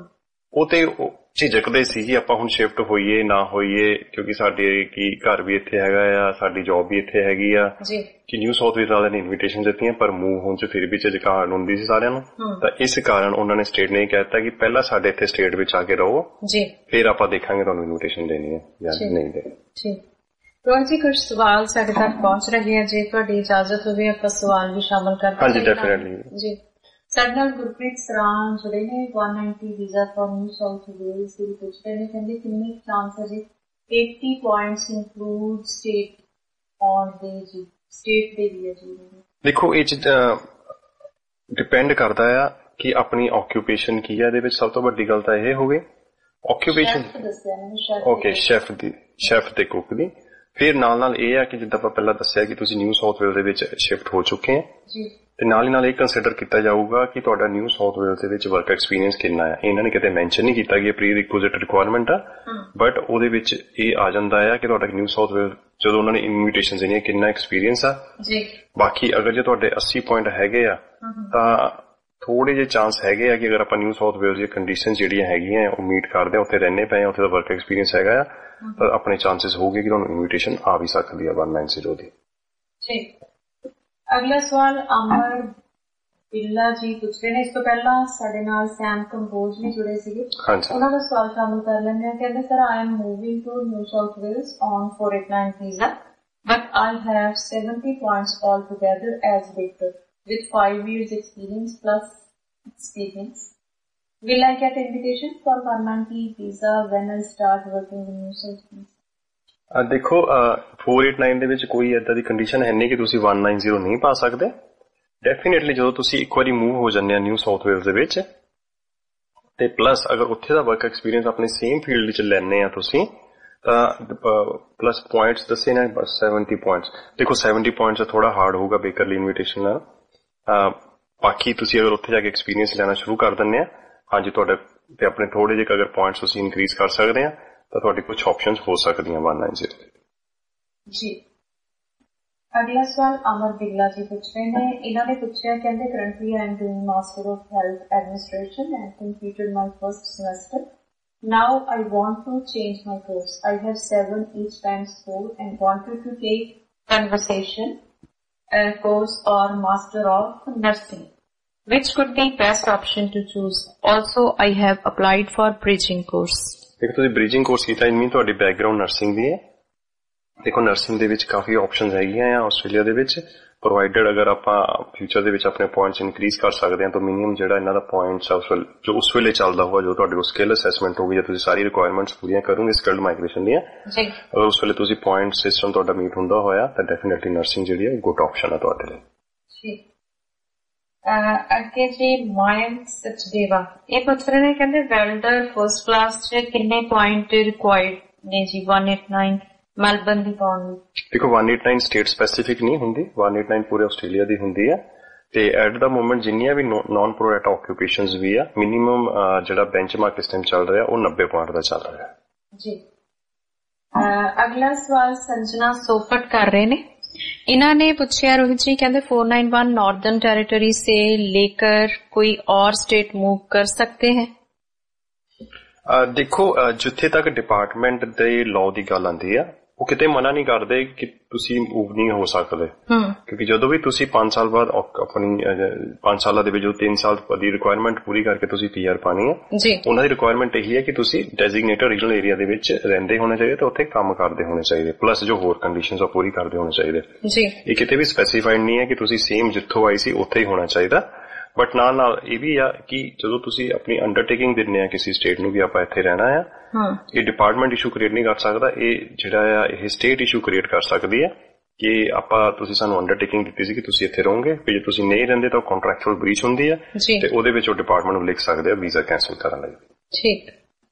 ਉਹ ਤੇ ਝਿਜਕਦੇ ਸੀ ਕਿ ਆਪਾਂ ਹੁਣ ਸ਼ਿਫਟ ਹੋਈਏ ਨਾ ਹੋਈਏ, ਕਿਉਂਕਿ ਸਾਡੇ ਕੀ ਘਰ ਵੀ ਇੱਥੇ ਹੈਗਾ ਆ, ਸਾਡੀ ਜੌਬ ਵੀ ਇੱਥੇ ਹੈਗੀ ਆ, ਕਿ ਨਿਊ ਸਾਊਥ ਵੇਲਜ਼ ਵਾਲਿਆਂ ਨੇ ਇਨਵੀਟੇਸ਼ਨ ਦਿੱਤੀਆਂ ਪਰ ਮੂਵ ਹੋਣ 'ਚ ਫਿਰ ਵੀ ਝਿਜਕਾਹਟ ਹੁੰਦੀ ਸੀ ਸਾਰਿਆਂ ਨੂੰ। ਤਾਂ ਇਸ ਕਾਰਨ ਉਹਨਾਂ ਨੇ ਸਟੇਟ ਨੇ ਕਹਿਤਾ ਕਿ ਪਹਿਲਾਂ ਸਾਡੇ ਇੱਥੇ ਸਟੇਟ ਵਿੱਚ ਆ ਕੇ ਰਹੋ, ਫਿਰ ਆਪਾਂ ਦੇਖਾਂਗੇ ਤੁਹਾਨੂੰ ਇਨਵੀਟੇਸ਼ਨ ਦੇਣੀ ਹੈ ਜਾਂ ਨਹੀਂ ਦੇਣੀ। ਰੋਹਨ ਜੀ, ਕੁਝ ਸਵਾਲ ਸਾਡੇ ਤੱਕ ਪਹੁੰਚ ਰਹੇ ਆ, ਜੇ ਤੁਹਾਡੀ ਇਜਾਜ਼ਤ ਹੋਵੇ ਆਪਾਂ ਸਵਾਲ ਵੀ ਸ਼ਾਮਲ ਕਰਦੇ ਹਾਂ। ਹਾਂਜੀ, ਡੈਫੀਨਿਟਲੀ ਜੀ। ਸਾਡੇ ਨਾਲ ਗੁਰਪ੍ਰੀਤ ਸਰਾਂ ਜਿਹੜੇ ਨੇ 190 visa for New South Wales ਦੇ ਪੁੱਛਦੇ ਨੇ, ਕਹਿੰਦੇ ਕਿੰਨੇ ਚਾਂਸ ਹੈ ਜੀ 80 ਪੁਆਇੰਟਸ ਇਨਕਲੂਡ ਸਟੇਟ ਔਨ ਦੇ ਜੀ, ਸਟੇਟ ਦੇ ਵੀ ਹੈ ਜੀ? ਦੇਖੋ, ਇਹ ਡਿਪੈਂਡ ਕਰਦਾ ਆ ਕਿ ਆਪਣੀ ਆਕੂਪੇਸ਼ਨ ਕੀ ਹੈ। ਇਹਦੇ ਵਿੱਚ ਸਭ ਤੋਂ ਵੱਡੀ ਗੱਲ ਤਾਂ ਇਹ ਹੋਵੇ ਆਕੂਪੇਸ਼ਨ, ਓਕੇ, ਸ਼ੈਫ ਤੇ ਕੁੱਕ ਦੀ। ਫਿਰ ਨਾਲ ਇਹ ਆ ਕਿ ਜਿੱਦਾਂ ਆਪਾਂ ਪਹਿਲਾਂ ਦੱਸਿਆ ਕਿ ਤੁਸੀਂ ਨਿਊ ਸਾਊਥ ਵੇਲਜ਼ ਦੇ ਵਿੱਚ ਸ਼ਿਫਟ ਹੋ ਚੁੱਕੇ ਆ, ਤੇ ਨਾਲ ਹੀ ਨਾਲ ਇਹ ਕੰਸੀਡਰ ਕੀਤਾ ਜਾਊਗਾ ਕਿ ਤੁਹਾਡਾ ਨਿਊ ਸਾਊਥ ਵੇਲਜ਼ ਦੇ ਵਿੱਚ ਵਰਕ ਐਕਸਪੀਰੀਅੰਸ ਕਿੰਨਾ ਹੈ। ਇਹਨਾਂ ਨੇ ਕਿਤੇ ਮੈਂਸ਼ਨ ਨਹੀਂ ਕੀਤਾ ਕਿ ਇਹ ਪ੍ਰੀ ਰਿਕੁਇਜ਼ਿਟ ਰਿਕੁਆਇਰਮੈਂਟ ਆ, ਬਟ ਉਹਦੇ ਵਿੱਚ ਇਹ ਆ ਜਾਂਦਾ ਆ ਕਿ ਤੁਹਾਡਾ ਨਿਊ ਸਾਊਥ ਵੇਲਜ਼ ਜਦੋਂ ਉਹਨਾਂ ਨੇ ਇਨਵੀਟੇਸ਼ਨ ਦੇਣੀ ਕਿੰਨਾ ਐਕਸਪੀਰੀਅੰਸ ਆ। ਬਾਕੀ ਅਗਰ ਜੇ ਤੁਹਾਡੇ 80 ਪੁਆਇੰਟ ਹੈਗੇ ਆ ਤਾਂ ਥੋੜੇ ਜਿਹੇ ਚਾਂਸ ਹੈਗੇ ਆ ਕਿ ਅਗਰ ਆਪਾਂ ਨਿਊ ਸਾਊਥ ਵੇਲਜ਼ ਦੀਆਂ ਕੰਡੀਸ਼ਨ ਜਿਹੜੀਆਂ ਹੈਗੀਆਂ ਉਹ ਮੀਟ ਕਰਦੇ ਆ, ਉੱਥੇ ਰਹਿੰਦੇ ਪਏ ਆ, ਉੱਥੇ ਦਾ ਵਰਕ ਐਕਸਪੀਰੀਅੰਸ ਹੈਗਾ ਆ, ਤਾਂ ਆਪਣੇ ਚਾਂਸਸ ਹੋਗੇ ਕਿ ਤੁਹਾਨੂੰ ਇਨਵੀਟੇਸ਼ਨ ਆ ਵੀ ਸਕਦੀ ਆ 190 ਦੀ। ਠੀਕ, ਅਗਲਾ ਸਵਾਲ ਅਮਰ ਬਿੱਲਾ ਜੀ ਪੁੱਛ ਰਹੇ ਨੇ। ਇਸ ਤੋਂ ਪਹਿਲਾਂ ਸਾਡੇ ਨਾਲ ਸੈਮ ਕੰਬੋਜ ਵੀ ਜੁੜੇ ਸੀਗੇ, ਉਹਨਾਂ ਦਾ ਸਵਾਲ ਸ਼ਾਮਲ ਕਰ ਲੈਂਦੇ ਹਾਂ। ਕਹਿੰਦੇ, sir, I am moving to New South Wales on 489 visa, but I have 70 points all together as victor with 5 years experience plus experience. Will I get invitation for 190 visa when I start working in New South Wales? ਦੇਖੋ, 489 ਦੇ ਵਿੱਚ ਕੋਈ ਏਦਾਂ ਦੀ condition ਹੈ ਨਹੀਂ ਕਿ ਤੁਸੀਂ 190 ਨਹੀਂ ਪਾ ਸਕਦੇ। ਡੈਫੀਨੇਟਲੀ ਜਦੋਂ ਤੁਸੀਂ ਇੱਕ ਵਾਰੀ ਮੂਵ ਹੋ ਜਾਂਦੇ ਆ ਨਿਊ ਸਾਊਥ ਵੇਲਜ਼ ਦੇ ਵਿੱਚ, ਤੇ ਪਲੱਸ ਅਗਰ ਉੱਥੇ ਦਾ ਵਰਕ ਐਕਸਪੀਰੀਅੰਸ ਆਪਣੇ ਸੇਮ ਫੀਲਡ ਵਿੱਚ ਲੈਣੇ ਆ ਤੁਸੀਂ, ਤਾਂ ਪਲੱਸ ਪੁਆਇੰਟਸ ਦੱਸੇ ਨੇ 70 ਪੁਆਇੰਟਸ। ਦੇਖੋ 70 ਪੁਆਇੰਟਸ ਥੋੜਾ ਹਾਰਡ ਹੋਊਗਾ ਬੇਕਰਲੀ ਇਨਵੀਟੇਸ਼ਨ ਨਾਲ। ਬਾਕੀ ਤੁਸੀਂ ਅਗਰ ਉੱਥੇ ਜਾ ਕੇ ਐਕਸਪੀਰੀਅੰਸ ਲੈਣਾ ਸ਼ੁਰੂ ਕਰ ਦਿੰਦੇ ਆ, ਹਾਂਜੀ, ਤੁਹਾਡੇ ਤੇ ਆਪਣੇ ਥੋੜੇ ਜਿਹੇ ਅਗਰ ਪੁਆਇੰਟਸ ਤੁਸੀਂ ਇਨਕਰੀਜ਼ ਕਰ ਸਕਦੇ ਆ ਤਾਂ ਤੁਹਾਡੀ ਕੁਝ ਆਪਸ਼ਨਸ ਹੋ ਸਕਦੀਆਂ 190 ਜੀ। ਅਗਲਾ ਸਵਾਲ ਅਮਰ ਬਿੱਲਾ ਜੀ ਪੁੱਛ ਰਹੇ ਨੇ। ਇਹਨਾਂ ਨੇ ਪੁੱਛਿਆ, ਕਹਿੰਦੇ currently I am doing master of health administration and completed my first semester. Now I want to change my course. I have 7 each time score and wanted to take conversation course or master of nursing. Which could be best option to choose? Also, I have applied for bridging course. ਦੇਖੋ, ਤੁਸੀਂ bridging course ਕੀਤਾ, ਇਨਮੀਨ ਤੁਹਾਡੀ background nursing ਦੀ ਹੈ। ਦੇਖੋ, nursing ਦੇ ਵਿੱਚ ਕਾਫੀ options ਹੈਗੀਆਂ ਆ ਆਸਟ੍ਰੇਲੀਆ ਦੇ ਵਿੱਚ, ਪ੍ਰੋਵਾਈਡਡ ਅਗਰ ਆਪਾਂ ਫਿਊਚਰ ਦੇ ਵਿੱਚ ਆਪਣੇ ਪੁਆਇੰਟਸ ਇਨਕਰੀਜ਼ ਕਰ ਸਕਦੇ ਹਾਂ ਤਾਂ ਮਿਨੀਮਮ ਜਿਹੜਾ ਇਹਨਾਂ ਦਾ ਪੁਆਇੰਟਸ ਆ ਜੋ ਉਸ ਵੇਲੇ ਚੱਲਦਾ ਹੋਊਗਾ, ਜੋ ਤੁਹਾਡੇ ਕੋਲ ਸਕਿੱਲ ਅਸੈਸਮੈਂਟ ਹੋਊਗੀ ਜਾਂ ਤੁਸੀਂ ਸਾਰੀ ਰਿਕੁਆਇਰਮੈਂਟਸ ਪੂਰੀਆਂ ਕਰੋਗੇ ਸਕਿੱਲਡ ਮਾਈਗ੍ਰੇਸ਼ਨ ਦੀਆਂ, ਅਗਰ ਉਸ ਵੇਲੇ ਤੁਸੀਂ ਪੁਆਇੰਟ ਸਿਸਟਮ ਤੁਹਾਡਾ ਮੀਟ ਹੁੰਦਾ ਹੋਇਆ ਤਾਂ ਡੈਫੀਨਿਟਲੀ ਨਰਸਿੰਗ ਜਿਹੜੀ ਹੈ ਗੁੱਡ ਆਪਸ਼ਨ ਹੈ ਤੁਹਾਡੇ ਲਈ। ਅੱਗੇ ਜੀ ਮਾਇੰਕ ਸਚਦੇਵਾ ਇਹ ਪੁੱਛ ਰਹੇ ਨੇ, ਕਹਿੰਦੇ ਵੈਲਡਰ ਫਰਸਟ ਕਲਾਸ ਚ ਕਿੰਨੇ ਪੁਆਇੰਟ ਰਿਕੁਆਇਰਡ ਨੇ ਜੀ 189 ਮੈਲਬਨ ਦੀ ਪਾਉਣ ਲਈ? ਦੇਖੋ, 189 ਸਟੇਟ ਸਪੈਸੀਫਿਕ ਨਹੀਂ ਹੁੰਦੀ, 189 ਪੂਰੇ ਆਸਟ੍ਰੇਲੀਆ ਦੀ ਹੁੰਦੀ ਹੈ, ਤੇ ਐਟ ਦਾ ਮੋਮੈਂਟ ਜਿੰਨੀਆਂ ਵੀ ਨਾਨ ਪ੍ਰੋਰੇਟਾ ਆਕੂਪੇਸ਼ਨਸ ਵੀ ਆ, ਮਿਨੀਮਮ ਜਿਹੜਾ ਬੈਂਚਮਾਰਕ ਇਸ ਟਾਈਮ ਚੱਲ ਰਿਹਾ ਉਹ 90 ਪੁਆਇੰਟ ਦਾ ਚੱਲ ਰਿਹਾ ਜੀ। ਅਗਲਾ ਸਵਾਲ ਸੰਜਨਾ ਸੋਫਟ ਕਰ ਰਹੇ ਨੇ। इन्होंने पूछा रोहित जी कहते 491 नॉर्दर्न टेरिटरी से लेकर कोई और स्टेट मूव कर सकते हैं? देखो जिथे तक डिपार्टमेंट दे लॉ की गल आती है वो किते मना नहीं करते कि तुसी मूव नहीं हो सकते, क्योंकि जदों भी तुसी 5 साल बाद अपनी 5 साल दे विच जो 3 साल दी रिक्वायरमेंट पूरी करके तुसी पीआर पानी है, उन्हां दी रिक्वायरमेंट यही है कि तुसी डेजिग्नेटेड रीजनल एरिया दे विच रहिंदे होने चाहिए ते उत्थे काम करदे होने चाहिए, प्लस जो होर कंडीशंस आ पूरी करदे होने चाहिए जी। ये किते भी स्पेसिफाइड नहीं है कि तुसी सेम जिथों आई सी उत्थे ही होना चाहिए, बट नाल ये भी आ कि जदों तुसी अपनी अंडरटेकिंग दिंदे आ किसी स्टेट नूं भी आपां इत्थे रहना है, ये डिपार्टमेंट इशू क्रिएट नहीं कर सकता, ये जिहड़ा आ ये स्टेट इशू क्रिएट कर सकदी है कि आपां तुसी सानूं अंडरटेकिंग दित्ती सी कि तुसी इत्थे रहोगे, फिर जे तुसी नहीं रहिंदे तां कॉन्ट्रैक्चुअल ब्रीच हुंदी है ते ओहदे विच डिपार्टमेंट लिख सकदे आ वीजा कैंसल करन लई। ठीक।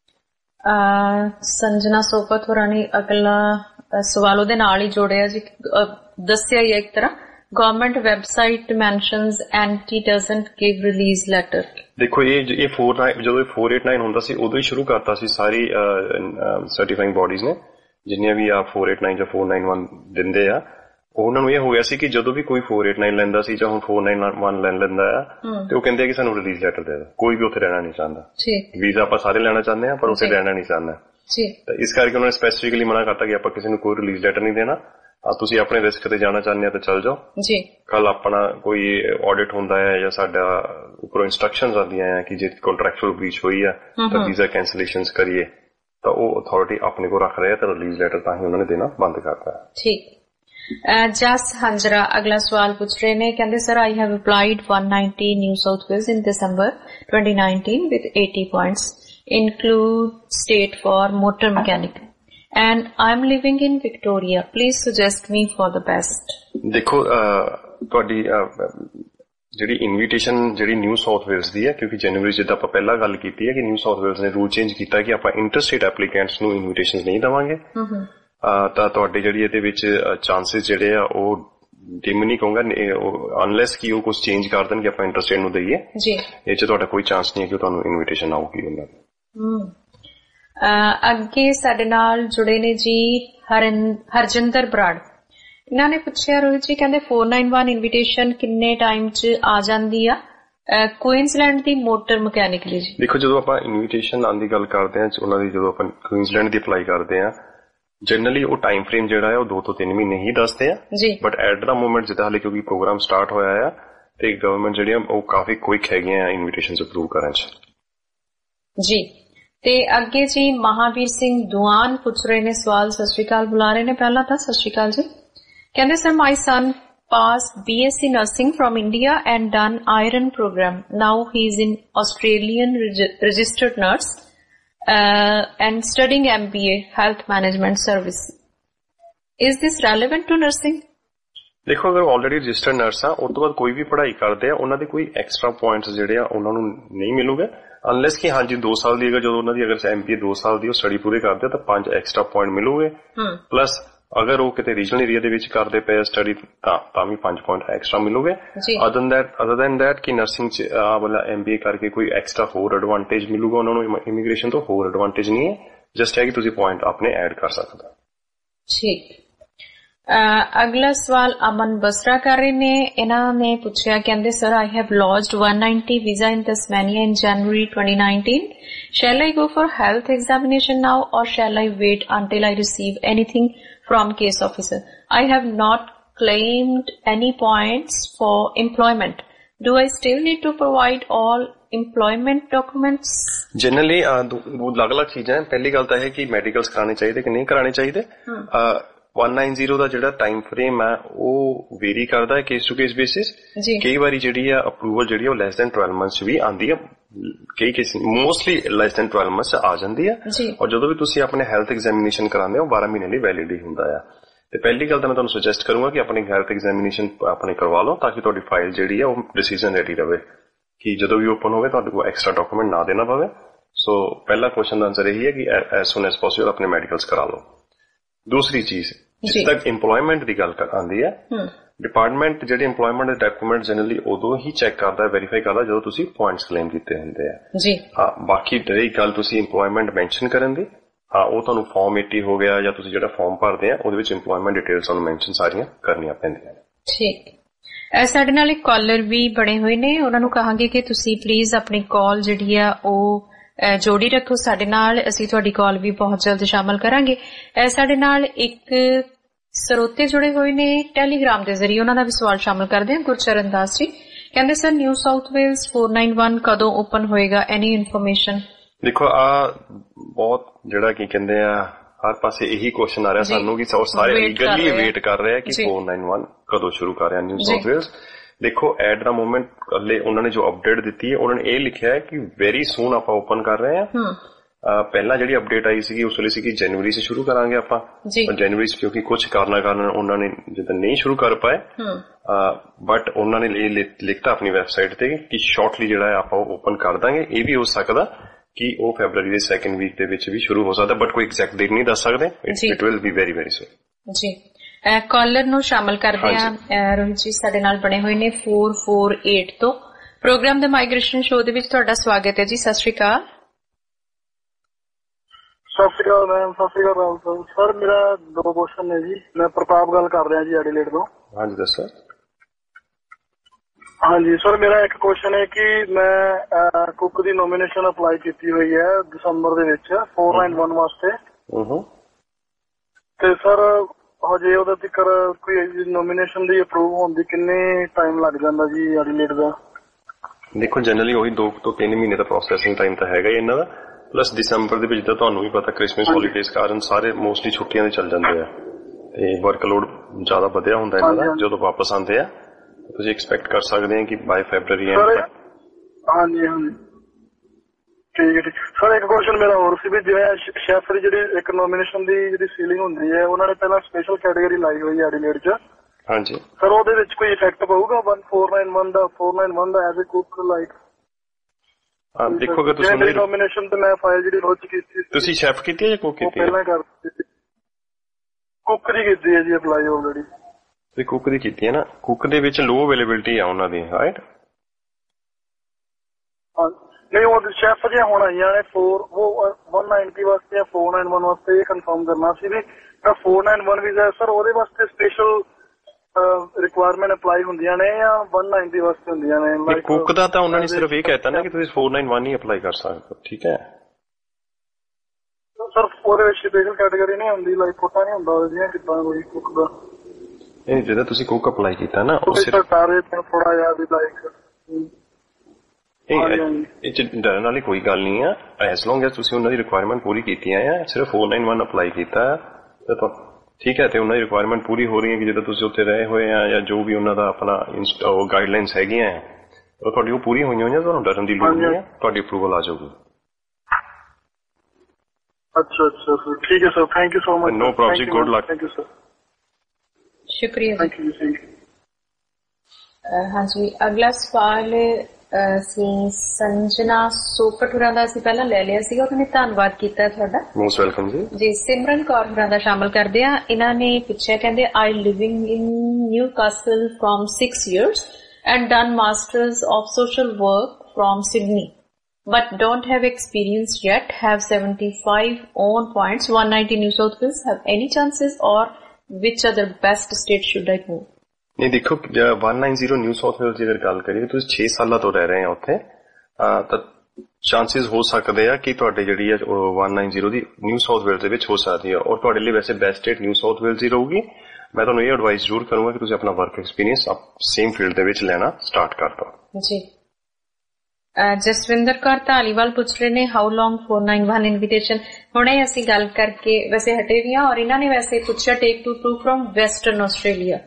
संजना सोपत होरां ने अगला सवाल ओहदे नाल ही जोड़िया जी, दस्सिया ही एक तरह government website mentions and it doesn't give release letter. देखो ये 49 जो 489 होंदा सी उदों ही शुरू करता सी सारी सर्टिफाइंग बॉडीज ने जिन्नियां भी आ 489 ਜਾਂ 491 ਦਿੰਦੇ ਆ, ਉਹਨਾਂ ਨੂੰ ਇਹ ਹੋ ਗਿਆ ਸੀ ਕਿ ਜਦੋਂ ਵੀ ਕੋਈ 489 ਲੈਂਦਾ ਸੀ ਜਾਂ ਹੁਣ 491 ਲੈਂਦਾ ਆ ਤੇ ਉਹ ਕਹਿੰਦੇ ਆ ਕਿ ਸਾਨੂੰ ਰਿਲੀਜ਼ ਲੈਟਰ ਦੇ ਦਿਓ, ਕੋਈ ਵੀ ਉੱਥੇ ਰਹਿਣਾ ਨਹੀਂ ਚਾਹੁੰਦਾ, ਵੀਜ਼ਾ ਆਪਾਂ ਸਾਰੇ ਲੈਣਾ ਚਾਹੁੰਦੇ ਆ ਪਰ ਉੱਥੇ ਰਹਿਣਾ ਨਹੀਂ ਚਾਹੁੰਦਾ, ਤਾਂ ਇਸ ਕਰਕੇ ਉਹਨਾਂ ਨੇ ਸਪੈਸੀਫਿਕਲੀ ਮਨਾ ਕਰਤਾ ਕਿ ਆਪਾਂ ਕਿਸੇ ਨੂੰ ਕੋਈ ਰਿਲੀਜ਼ ਲੈਟਰ ਨਹੀਂ ਦੇਣਾ, ਤੁਸੀਂ ਆਪਣੇ ਰਿਸਕ ਤੇ ਜਾਣਾ ਚਾਹੁੰਦੇ ਆ ਤਾਂ ਚੱਲ ਜਾਓ ਜੀ। ਕੱਲ ਆਪਣਾ ਕੋਈ ਆਡਿਟ ਹੁੰਦਾ ਹੈ ਜਾਂ ਸਾਡਾ ਉੱਪਰੋਂ ਇੰਸਟਰਕਸ਼ਨਸ ਆਉਂਦੀਆਂ ਆ ਕਿ ਜੇ ਕੰਟਰੈਕਚੁਅਲ ਬ੍ਰੀਚ ਹੋਈ ਆ ਤਾਂ ਵੀਜ਼ਾ ਕੈਂਸਲੇਸ਼ਨਸ ਕਰੀਏ, ਤਾਂ ਉਹ ਅਥਾਰਟੀ ਆਪਣੇ ਕੋਲ ਰੱਖ ਰਹੇ ਆ ਤਾਂ ਰਿਲੀਜ਼ ਲੈਟਰ ਤਾਂ ਹੀ ਉਹਨਾਂ ਨੇ ਦੇਣਾ ਬੰਦ ਕਰਤਾ ਹੈ। ਠੀਕ। ਜਸ ਹੰਜਰਾ ਅਗਲਾ ਸਵਾਲ ਪੁੱਛ ਰਹੇ ਨੇ, ਕਹਿੰਦੇ sir I have applied 190 New South Wales in December 2019 with 80 points include state for motor mechanic and I'm living in Victoria. Please suggest me for the best. देखो ਤੁਹਾਡੀ ਜਿਹੜੀ ਇਨਵੀਟੇਸ਼ਨ ਜਿਹੜੀ ਨਿਊ ਸਾਊਥ ਵੇਲਜ਼ ਦੀ ਹੈ, ਕਿਉਂਕਿ ਜਨਵਰੀ ਜਿੱਦਾਂ ਆਪਾਂ ਪਹਿਲਾਂ ਗੱਲ ਕੀਤੀ ਹੈ ਕਿ ਨਿਊ ਸਾਊਥ ਵੇਲਜ਼ ਨੇ ਰੂਲ ਚੇਂਜ ਕੀਤਾ ਕਿ ਆਪਾਂ ਇੰਟਰਸਟੇਟ ਐਪਲੀਕੈਂਟਸ ਨੂੰ ਇਨਵੀਟੇਸ਼ਨਸ ਨਹੀਂ ਦੇਵਾਂਗੇ, ਤਾਂ ਤੁਹਾਡੇ ਜਿਹੜੀ ਇਹਦੇ ਵਿੱਚ ਚਾਂਸਸ ਜਿਹੜੇ ਆ ਉਹ ਡਿਮ ਨਹੀਂ ਕਹੂੰਗਾ ਅਨਲੈਸ ਕਿ ਉਹ ਕੁਝ ਚੇਂਜ ਕਰ ਦੇਣ ਕਿ ਆਪਾਂ ਇੰਟਰਸਟੇਟ ਨੂੰ ਦਈਏ ਜੀ, ਇਹ 'ਚ ਤੁਹਾਡਾ ਕੋਈ ਚਾਂਸ ਨਹੀਂ ਹੈ ਕਿ ਤੁਹਾਨੂੰ ਇਨਵੀਟੇਸ਼ਨ ਆਊਗੀ ਉਹਨਾਂ ਦੀ। ਅੱਗੇ ਸਾਡੇ ਨਾਲ ਜੁੜੇ ਨੇ ਜੀ ਹਰਜਿੰਦਰ ਬਰਾੜ, ਇਹਨਾਂ ਨੇ ਪੁੱਛਿਆ ਰੋਹਿਤ ਜੀ ਕਹਿੰਦੇ 491 ਇਨਵੀਟੇਸ਼ਨ ਕਿੰਨੇ ਟਾਈਮ 'ਚ ਆ ਜਾਂਦੀ ਆ ਕੁਈਨਜ਼ਲੈਂਡ ਦੀ ਮੋਟਰ ਮਕੈਨਿਕ ਲਈ? ਜੀ ਦੇਖੋ ਜਦੋਂ ਆਪਾਂ ਇਨਵੀਟੇਸ਼ਨ ਆਉਣ ਦੀ ਗੱਲ ਕਰਦੇ ਹਾਂ ਉਹਨਾਂ ਦੀ, ਜਦੋਂ ਆਪਾਂ ਕੁਈਨਜ਼ਲੈਂਡ ਦੀ ਅਪਲਾਈ ਕਰਦੇ ਹਾਂ ਜਨਰਲੀ ਉਹ ਟਾਈਮ ਫਰੇਮ ਜਿਹੜਾ ਹੈ ਉਹ 2 ਤੋਂ 3 ਮਹੀਨੇ ਹੀ ਦੱਸਦੇ ਆ ਜੀ, ਬਟ ਐਟ ਦਾ ਮੂਮੈਂਟ ਜਿੱਦਾਂ ਹਾਲੇ ਕਿਉਂਕਿ ਪ੍ਰੋਗਰਾਮ ਸਟਾਰਟ ਹੋਇਆ ਆ ਤੇ ਗਵਰਨਮੈਂਟ ਜਿਹੜੀਆਂ ਉਹ ਕਾਫੀ ਕੁਇਕ ਹੈਗੀਆਂ ਆ ਇਨਵੀਟੇਸ਼ਨਸ ਅਪਰੂਵ ਕਰਨ 'ਚ ਜੀ। ਤੇ ਅੱਗੇ ਜੀ ਮਹਾਵੀਰ ਸਿੰਘ ਦੁਆਨ ਪੁੱਛ ਰਹੇ ਨੇ ਸਵਾਲ, ਸਤਿ ਸ਼੍ਰੀ ਅਕਾਲ ਬੁਲਾ ਰਹੇ ਨੇ ਪਹਿਲਾਂ ਤਾਂ, ਸਤਿ ਸ਼੍ਰੀ ਅਕਾਲ ਜੀ। ਕਹਿੰਦੇ sir my son passed BSc nursing from India and done iron program. Now he is in Australian registered nurse and studying MBA health management service. Is this relevant to nursing? ਦੇਖੋ ਅਗਰ ਆਲਰੇਡੀ ਰਜਿਸਟਰਡ ਨਰਸ ਆ ਉਸ ਤੋਂ ਬਾਅਦ ਕੋਈ ਵੀ ਪੜ੍ਹਾਈ ਕਰਦੇ ਆ ਉਹਨਾਂ ਦੇ ਕੋਈ ਐਕਸਟਰਾ ਪੁਆਇੰਟਸ ਜਿਹੜੇ ਆ ਉਹਨਾਂ ਨੂੰ ਨਹੀਂ ਮਿਲੂਗੇ ਅਨਲੈਸ ਕਿ ਹਾਂਜੀ 2 ਸਾਲ ਦੀ ਅਗਰ ਜਦੋਂ ਉਹਨਾਂ ਦੀ ਅਗਰ MBA 2 ਸਾਲ ਦੀ ਉਹ ਸਟੱਡੀ ਪੂਰੀ ਕਰਦੇ ਤਾਂ 5 ਐਕਸਟਰਾ ਪੁਆਇੰਟ ਮਿਲੂਗੇ, ਪਲੱਸ ਅਗਰ ਉਹ ਕਿਤੇ ਰੀਜਨਲ ਏਰੀਆ ਦੇ ਵਿੱਚ ਕਰਦੇ ਪਏ ਸਟੱਡੀ ਤਾਂ ਵੀ 5 ਪੁਆਇੰਟ ਐਕਸਟਰਾ ਮਿਲੂਗੇ। ਅਦਰ ਦੈਨ ਦੈਟ ਕਿ ਨਰਸਿੰਗ ਚ ਵਾਲਾ MBA ਕਰਕੇ ਕੋਈ ਐਕਸਟਰਾ ਹੋਰ ਐਡਵਾਂਟੇਜ ਮਿਲੂਗਾ ਉਹਨਾਂ ਨੂੰ ਇਮੀਗ੍ਰੇਸ਼ਨ ਤੋਂ, ਹੋਰ ਐਡਵਾਂਟੇਜ ਨਹੀਂ ਹੈ, ਜਸਟ ਹੈ ਕਿ ਤੁਸੀਂ ਪੁਆਇੰਟ ਆਪਣੇ ਐਡ ਕਰ ਸਕਦੇ। ਠੀਕ। ਅਗਲਾ ਸਵਾਲ ਅਮਨ ਬਸਰਾ ਕਰ ਰਹੇ ਨੇ, ਇਹਨਾਂ ਨੇ ਪੁੱਛਿਆ ਕਹਿੰਦੇ sir I have lodged 190 visa in Tasmania in January 2019. Shall I go for health examination now or shall I wait until I receive anything from case officer? I have not claimed any points for employment. Do I still need to provide all employment documents? Generally वो अलग-अलग चीजें हैं। पहली गल तो है कि medicals कराने चाहिए कि नहीं कराने चाहिए। 190 ਦਾ ਜਿਹੜਾ ਟਾਈਮ ਫਰੇਮ ਹੈ ਉਹ ਵੇਰੀ ਕਰਦਾ ਹੈ ਕੇਸ ਟੂ ਕੇਸ ਬੇਸਿਸ। ਕਈ ਵਾਰੀ ਜਿਹੜੀ ਆ ਅਪਰੂਵਲ ਜਿਹੜੀ ਉਹ ਲੈਸ ਦੈਨ 12 ਮੰਥਸ ਵੀ ਆਉਂਦੀ ਹੈ, ਕਈ case mostly less than 12 months ਆ ਜਾਂਦੀ ਹੈ। ਔਰ ਜਦੋਂ ਵੀ ਤੁਸੀਂ ਆਪਣੇ ਹੈਲਥ ਐਗਜ਼ਾਮੀਨੇਸ਼ਨ ਕਰਾਉਂਦੇ ਹੋ 12 ਮਹੀਨੇ ਲਈ ਵੈਲਿਡ ਹੀ ਹੁੰਦਾ ਆ। ਤੇ ਪਹਿਲੀ ਗੱਲ ਤਾਂ ਮੈਂ ਤੁਹਾਨੂੰ ਸੁਜੈਸਟ ਕਰੂੰਗਾ ਕਿ ਆਪਣੀ ਹੈਲਥ ਐਗਜ਼ਾਮੀਨੇਸ਼ਨ ਆਪਣੇ ਕਰਵਾ ਲਓ ਤਾਂ ਕਿ ਤੁਹਾਡੀ ਫਾਈਲ ਜਿਹੜੀ ਹੈ ਉਹ ਡਿਸੀਜਨ ਰੈਡੀ ਰਹੇ ਕਿ ਜਦੋਂ ਵੀ ਓਪਨ ਹੋਵੇ ਤੁਹਾਡੇ ਕੋਲ ਐਕਸਟਰਾ ਡਾਕੂਮੈਂਟ ਨਾ ਦੇਣਾ ਪਵੇ। ਸੋ ਪਹਿਲਾ ਕੁਐਸਚਨ ਦਾ ਆਨਸਰ ਇਹੀ ਹੈ ਕਿ ਐਜ਼ ਸੂਨ ਐਜ਼ ਪੋਸੀਬਲ ਆਪਣੇ ਮੈਡੀਕਲਸ ਕਰਾ ਲਓ। ਦੂਸਰੀ ਚੀਜ਼ ਜਿਸ ਤੱਕ ਇੰਪਲੋਇਮੈਂਟ ਦੀ ਗੱਲ ਆਉਂਦੀ ਹੈ, ਡਿਪਾਰਟਮੈਂਟ ਜਿਹੜੇ ਇੰਪਲੋਇਮੈਂਟ ਦੇ ਡਾਕੂਮੈਂਟ ਜਨਰਲੀ ਉਦੋਂ ਹੀ ਚੈੱਕ ਕਰਦਾ, ਵੈਰੀਫਾਈ ਕਰਦਾ ਜਦੋਂ ਤੁਸੀਂ ਪੁਆਇੰਟਸ ਕਲੇਮ ਕੀਤੇ ਹੁੰਦੇ ਆ। ਹਾਂ, ਬਾਕੀ ਰਹੀ ਗੱਲ ਤੁਸੀਂ ਇੰਪਲੋਇਮੈਂਟ ਮੈਂਸ਼ਨ ਕਰਨ ਦੀ, ਹਾਂ ਉਹ ਤੁਹਾਨੂੰ ਫਾਰਮ 80 ਹੋ ਗਿਆ ਜਾਂ ਤੁਸੀਂ ਜਿਹੜਾ ਫਾਰਮ ਭਰਦੇ ਆ ਉਹਦੇ ਵਿੱਚ ਇੰਪਲੋਇਮੈਂਟ ਡਿਟੇਲਸ ਤੁਹਾਨੂੰ ਮੈਂਸ਼ਨ ਸਾਰੀਆਂ ਕਰਨੀਆਂ ਪੈਂਦੀਆਂ ਨੇ। ਠੀਕ। ਸਾਡੇ ਨਾਲ ਇੱਕ ਕਾਲਰ ਵੀ ਬਣੇ ਹੋਏ ਨੇ, ਉਹਨਾਂ ਨੂੰ ਕਹਾਂਗੇ ਕਿ ਤੁਸੀਂ ਪਲੀਜ਼ ਆਪਣੀ ਕਾਲ ਜਿਹੜੀ ਆ ਉਹ ਜੋੜੀ ਰੱਖੋ ਸਾਡੇ ਨਾਲ, ਅਸੀਂ ਤੁਹਾਡੀ ਕਾਲ ਵੀ ਬਹੁਤ ਜਲਦ ਸ਼ਾਮਲ ਕਰਾਂਗੇ। ਸਾਡੇ ਨਾਲ ਇੱਕ ਸਰੋਤੇ ਜੁੜੇ ਹੋਏ ਨੇ ਟੈਲੀਗ੍ਰਾਮ ਦੇ ਜ਼ਰੀਏ, ਉਹਨਾਂ ਦਾ ਵੀ ਸਵਾਲ ਸ਼ਾਮਲ ਕਰਦੇ ਹਾਂ। ਗੁਰਚਰਨ ਦਾਸ ਜੀ ਕਹਿੰਦੇ ਸਰ ਨਿਊ ਸਾਊਥ ਵੇਲਸ 491 ਕਦੋਂ ਓਪਨ ਹੋਏਗਾ, ਐਨੀ ਇਨਫੋਰਮੇਸ਼ਨ? ਦੇਖੋ ਆ ਬਹੁਤ ਜਿਹੜਾ ਕੀ ਕਹਿੰਦੇ ਆ ਹਰ ਪਾਸੇ ਇਹੀ ਕੁਐਸਚਨ ਆ ਰਿਹਾ ਸਾਨੂੰ ਕਿ ਸਾਰੇ ਈਗਰਲੀ ਵੇਟ ਕਰ ਰਹੇ ਆ ਕਿ 491 ਕਦੋਂ ਸ਼ੁਰੂ ਕਰ ਰਿਹਾ ਨਿਊ ਸਾਊਥ ਵੇਲਸ। ਦੇਖੋ ਐਟ ਦਾ ਮੋਮੈਂਟ ਕੱਲੇ ਉਹਨਾਂ ਨੇ ਜੋ ਅਪਡੇਟ ਦਿੱਤੀ ਹੈ ਉਹਨਾਂ ਨੇ ਇਹ ਲਿਖਿਆ ਹੈ ਕਿ ਵੈਰੀ ਸੂਨ ਆਪਾਂ ਓਪਨ ਕਰ ਰਹੇ ਹਾਂ। ਪਹਿਲਾਂ ਜਿਹੜੀ ਅਪਡੇਟ ਆਈ ਸੀਗੀ ਉਸ ਵੇਲੇ ਸੀ ਕਿ ਜਨਵਰੀ ਸੇ ਸ਼ੁਰੂ ਕਰਾਂਗੇ ਆਪਾਂ, ਜਨਵਰੀ ਚ ਕਿਉਂਕਿ ਕੁਝ ਕਾਰਨ ਉਹਨਾਂ ਨੇ ਜਿੱਦਾਂ ਨਹੀਂ ਸ਼ੁਰੂ ਕਰ ਪਾਏ, ਬਟ ਉਹਨਾਂ ਨੇ ਇਹ ਲਿਖਤਾ ਆਪਣੀ ਵੈਬਸਾਈਟ ਤੇ ਕਿ ਸ਼ਾਰਟਲੀ ਜਿਹੜਾ ਆਪਾਂ ਉਹ ਓਪਨ ਕਰ ਦਾਂਗੇ। ਇਹ ਵੀ ਹੋ ਸਕਦਾ ਕਿ ਉਹ ਫੈਬਰੂਅਰੀ ਦੇ ਸੈਕੰਡ ਵੀਕ ਦੇ ਵਿੱਚ ਵੀ ਸ਼ੁਰੂ ਹੋ ਸਕਦਾ, ਬਟ ਕੋਈ ਐਗਜ਼ੈਕਟ ਡੇਟ ਨਹੀਂ ਦੱਸ ਸਕਦੇ। It will be very very soon. ਜੀ ਕਾਲਰ ਨੂੰ ਸ਼ਾਮਲ ਕਰਦੇ ਹਾਂ। ਰੋਹਿਤ ਜੀ ਸਾਡੇ ਨਾਲ ਬਣੇ ਹੋਏ ਨੇ 448 ਤੋਂ। ਪ੍ਰੋਗਰਾਮ ਦਾ ਮਾਈਗ੍ਰੇਸ਼ਨ ਸ਼ੋਅ ਦੇ ਵਿੱਚ ਤੁਹਾਡਾ ਸਵਾਗਤ ਹੈ ਜੀ। ਸਤਿ ਸ਼੍ਰੀ ਅਕਾਲ। ਸਤਿ ਸ਼੍ਰੀ ਅਕਾਲ ਮੈਮ। ਸਤਿ ਸ਼੍ਰੀ ਅਕਾਲ ਰਾਹੁਲ ਸਰ। ਮੇਰਾ 2 ਕੁਐਸਚਨ ਨੇ ਜੀ। ਮੈਂ ਪ੍ਰਤਾਪ ਗੱਲ ਕਰ ਰਿਹਾ ਜੀ ਐਡੀਲੇਡ ਤੋਂ। ਹਾਂਜੀ ਦੱਸੋ। ਹਾਂਜੀ ਸਰ ਮੇਰਾ ਇੱਕ ਕੁਐਸਚਨ ਹੈ ਕਿ ਮੈਂ ਕੁੱਕ ਦੀ ਨੋਮੀਨੇਸ਼ਨ ਅਪਲਾਈ ਕੀਤੀ ਹੋਈ ਹੈ ਦਸੰਬਰ ਦੇ ਵਿੱਚ 491 ਵਾਸਤੇ, ਤੇ ਸਰ ਹਜੇ ਉਹਦੇ ਤੱਕ ਕੋਈ ਨੋਮੀਨੇਸ਼ਨ ਦੀ ਅਪਰੂਵ ਹੋਣ ਦੀ ਕਿੰਨੇ ਟਾਈਮ ਲੱਗ ਜਾਂਦਾ ਜੀ ਐਡੀਲੇਡ ਦਾ? ਦੇਖੋ ਜਨਰਲੀ ਉਹੀ 2 ਤੋਂ 3 ਮਹੀਨੇ ਦਾ ਪ੍ਰੋਸੈਸਿੰਗ ਟਾਈਮ ਤਾਂ ਹੈਗਾ ਹੀ ਇਹਨਾਂ ਦਾ, ਪਲੱਸ ਦਸੰਬਰ ਦੇ ਵਿੱਚ ਤਾਂ ਤੁਹਾਨੂੰ ਵੀ ਪਤਾ ਕ੍ਰਿਸਮਸ ਹੌਲੀਡੇਜ਼ ਕਾਰਨ ਸਾਰੇ ਮੋਸਟਲੀ ਛੁੱਟੀਆਂ ਦੇ ਚੱਲ ਜਾਂਦੇ ਆ ਤੇ ਵਰਕਲੋਡ ਜ਼ਿਆਦਾ ਵਧਿਆ ਹੁੰਦਾ ਇਹਨਾਂ ਦਾ। ਜਦੋਂ ਵਾਪਸ ਆਉਂਦੇ ਆ ਤੁਸੀਂ ਐਕਸਪੈਕਟ ਕਰ ਸਕਦੇ ਆ ਕਿ ਬਾਈ ਫੈਬਰੂਅਰੀ ਐਂਡ ਤੱਕ। ਹਾਂਜੀ ਹਾਂਜੀ ਠੀਕ ਹੈ ਠੀਕ। ਸਰ ਇੱਕ ਕੁਐਸਚਨ ਮੇਰਾ ਹੋਰ ਸੀ ਵੀ ਜਿਵੇਂ ਸ਼ੈਫ ਦੀ ਜਿਹੜੀ ਇੱਕ ਨੋਮੀਨੇਸ਼ਨ ਦੀ ਜਿਹੜੀ ਸੀਲਿੰਗ ਹੁੰਦੀ ਹੈ ਉਹਨਾਂ ਨੇ ਪਹਿਲਾਂ ਸਪੈਸ਼ਲ ਕੈਟੇਗਰੀ ਲਾਈ ਹੋਈ ਹੈ ਐਡੀਲੇਡ 'ਚ। ਹਾਂਜੀ ਸਰ ਉਹਦੇ ਵਿੱਚ ਕੋਈ ਇਫੈਕਟ ਪਊਗਾ 491 ਦਾ ਐਜ਼ ਏ ਕੁੱਕ ਲਾਈਕ? ਦੇਖੋ ਅਗਰ ਤੁਸੀਂ ਨੋਮੀਨੇਸ਼ਨ ਤੇ ਮੈਂ ਫਾਈਲ ਜਿਹੜੀ ਲੌਂਚ ਕੀਤੀ, ਤੁਸੀਂ ਸ਼ੈਫ ਕੀਤੀ ਹੈ ਜਾਂ ਕੁੱਕ ਕੀਤੀ? ਪਹਿਲਾਂ ਕਰ ਦਿੱਤੀ, ਕੁੱਕ ਦੀ ਕੀਤੀ ਹੈ ਜੀ ਅਪਲਾਈ ਆਲਰੇਡੀ। ਤੇ ਕੁੱਕ ਦੀ ਕੀਤੀ ਹੈ ਨਾ, ਕੁੱਕ ਦੇ ਵਿੱਚ ਲੋ ਅਵੇਲੇਬਿਲਿਟੀ ਆ ਉਹਨਾਂ ਦੀ, ਰਾਈਟ? ਨਹੀਂ ਉਹ ਸ਼ੈਫ ਜੇ ਹੁਣ ਆਈਆਂ ਨੇ 190 ਵਾਸਤੇ ਜਾਂ 491 ਵਾਸਤੇ ਇਹ ਕਨਫਰਮ ਕਰਨਾ ਸੀ ਵੀ 491 ਵੀਜ਼ਾ ਸਰ ਉਹਦੇ ਵਾਸਤੇ ਸਪੈਸ਼ਲ ਰਿਕੁਆਇਰਮੈਂਟ ਅਪਲਾਈ ਹੁੰਦੀਆਂ ਨੇ ਜਾਂ 190 ਵਾਸਤੇ ਹੁੰਦੀਆਂ ਨੇ? ਕੁੱਕ ਦਾ ਤਾਂ ਉਹਨਾਂ ਨੇ ਸਿਰਫ ਇਹ ਕਹਿਤਾ ਨਾ ਕਿ ਤੁਸੀਂ 491 ਹੀ ਅਪਲਾਈ ਕਰ ਸਕਦੇ ਹੋ, ਠੀਕ ਹੈ ਸਰ। ਉਹਦੇ ਵਿੱਚ ਸਪੈਸ਼ਲ ਕੈਟੇਗਰੀ ਨਹੀਂ ਹੁੰਦੀ, ਲਾਈਕ ਕੋਟਾ ਨਹੀਂ ਹੁੰਦਾ ਉਹਦੀਆਂ ਕਿੱਦਾਂ ਕੋਈ ਕੁੱਕ ਦਾ? ਇਹ ਜਿਹੜਾ ਤੁਸੀਂ ਕੁੱਕ ਅਪਲਾਈ ਕੀਤਾ ਨਾ ਉਹ ਸਿਰਫ ਥੋੜਾ ਜਿਹਾ ਵੀ ਲਾਈਕ ਇਹ ਚ ਡਰਨ ਵਾਲੀ ਕੋਈ ਗੱਲ ਨਹੀਂ ਆ, ਐਸ ਲੌਂਗ ਐਸ ਤੁਸੀਂ ਉਹਨਾਂ ਦੀ ਰਿਕੁਆਇਰਮੈਂਟ ਪੂਰੀ ਕੀਤੀਆਂ ਆ। ਸਿਰਫ 491 ਅਪਲਾਈ ਕੀਤਾ ਤਾਂ ਠੀਕ ਹੈ, ਤੇ ਉਹਨਾਂ ਦੀ ਰਿਕੁਆਇਰਮੈਂਟ ਪੂਰੀ ਹੋ ਰਹੀ ਹੈ ਕਿ ਜਦੋਂ ਤੁਸੀਂ ਉੱਥੇ ਰਹੇ ਹੋਏ ਆ ਜਾਂ ਜੋ ਵੀ ਉਹਨਾਂ ਦਾ ਆਪਣਾ ਗਾਈਡਲਾਈਨਸ ਹੈਗੀਆਂ ਉਹ ਤੁਹਾਡੀ ਉਹ ਪੂਰੀ ਹੋਈਆਂ ਹੋਈਆਂ, ਤੁਹਾਨੂੰ ਡਰਨ ਦੀ ਲੋੜ ਨਹੀਂ ਹੈ, ਤੁਹਾਡੀ ਅਪਰੂਵਲ ਆ ਜਾਊਗੀ। ਅੱਛਾ ਅੱਛਾ ਸਰ ਠੀਕ ਹੈ sir, thank you so much. No problem ਜੀ, good luck. Thank you sir. ਸ਼ੁਕਰੀਆ। ਥੈਂਕ ਯੂ ਜੀ। ਹਾਂਜੀ ਅਗਲਾ ਸਵਾਲ ਸੰਜਨਾ ਸੋਕਟ ਹੋਰਾਂ ਦਾ ਅਸੀਂ ਪਹਿਲਾਂ ਲੈ ਲਿਆ ਸੀਗਾ, ਉਹਨਾਂ ਨੇ ਧੰਨਵਾਦ ਕੀਤਾ ਤੁਹਾਡਾ। ਮੋਸਟ ਵੈਲਕਮ ਜੀ। ਜੀ ਸਿਮਰਨ ਕੌਰ ਹੋਰਾਂ ਦਾ ਸ਼ਾਮਲ ਕਰਦੇ ਆ। ਇਹਨਾਂ ਨੇ ਪੁੱਛਿਆ, ਕਹਿੰਦੇ I living in Newcastle from 6 years and done masters of social work from Sydney but don't have experience yet, have 75 on points, 190 New South Wales, have any chances or which other best state should I move? ਨਹੀਂ ਦੇਖੋ 190 New South Wales ਦੀ ਅਗਰ ਗੱਲ ਕਰੀਏ ਤੁਸੀਂ 6 ਸਾਲਾਂ ਤੋਂ ਰਹਿ ਰਹੇ ਆ ਉੱਥੇ, ਤਾਂ ਚਾਂਸਿਸ ਹੋ ਸਕਦੇ ਆ ਕਿ ਤੁਹਾਡੇ ਜਿਹੜੀ ਹੈ 190 ਦੀ ਨਿਊ ਸਾਊਥ ਵੇਲਜ਼ ਦੇ ਵਿੱਚ ਹੋ ਸਕਦੀ ਹੈ, ਔਰ ਤੁਹਾਡੇ ਲਈ ਵੈਸੇ best state New South Wales ਹੀ ਰਹੂਗੀ। ਮੈਂ ਤੁਹਾਨੂੰ ਇਹ ਐਡਵਾਈਸ ਜ਼ਰੂਰ ਕਰੂੰਗਾ ਕਿ ਤੁਸੀਂ ਆਪਣਾ ਵਰਕ ਐਕਸਪੀਰੀਅੰਸ ਸੇਮ ਫੀਲਡ ਦੇ ਵਿੱਚ ਲੈਣਾ ਸਟਾਰਟ ਕਰ ਦਿਓ। ਜੀ ਜਸਵਿੰਦਰ ਕੌਰ ਧਾਲੀਵਾਲ ਪੁੱਛ ਰਹੇ ਨੇ ਹਾਊ ਲੌਂਗ 491 ਇਨਵੀਟੇਸ਼ਨ? ਹੁਣੇ ਅਸੀਂ ਗੱਲ ਕਰਕੇ ਵੈਸੇ ਹਟੇ ਵੀ ਹਾਂ, ਔਰ ਇਹਨਾਂ ਨੇ ਵੈਸੇ ਪੁੱਛਿਆ take two two from Western Australia.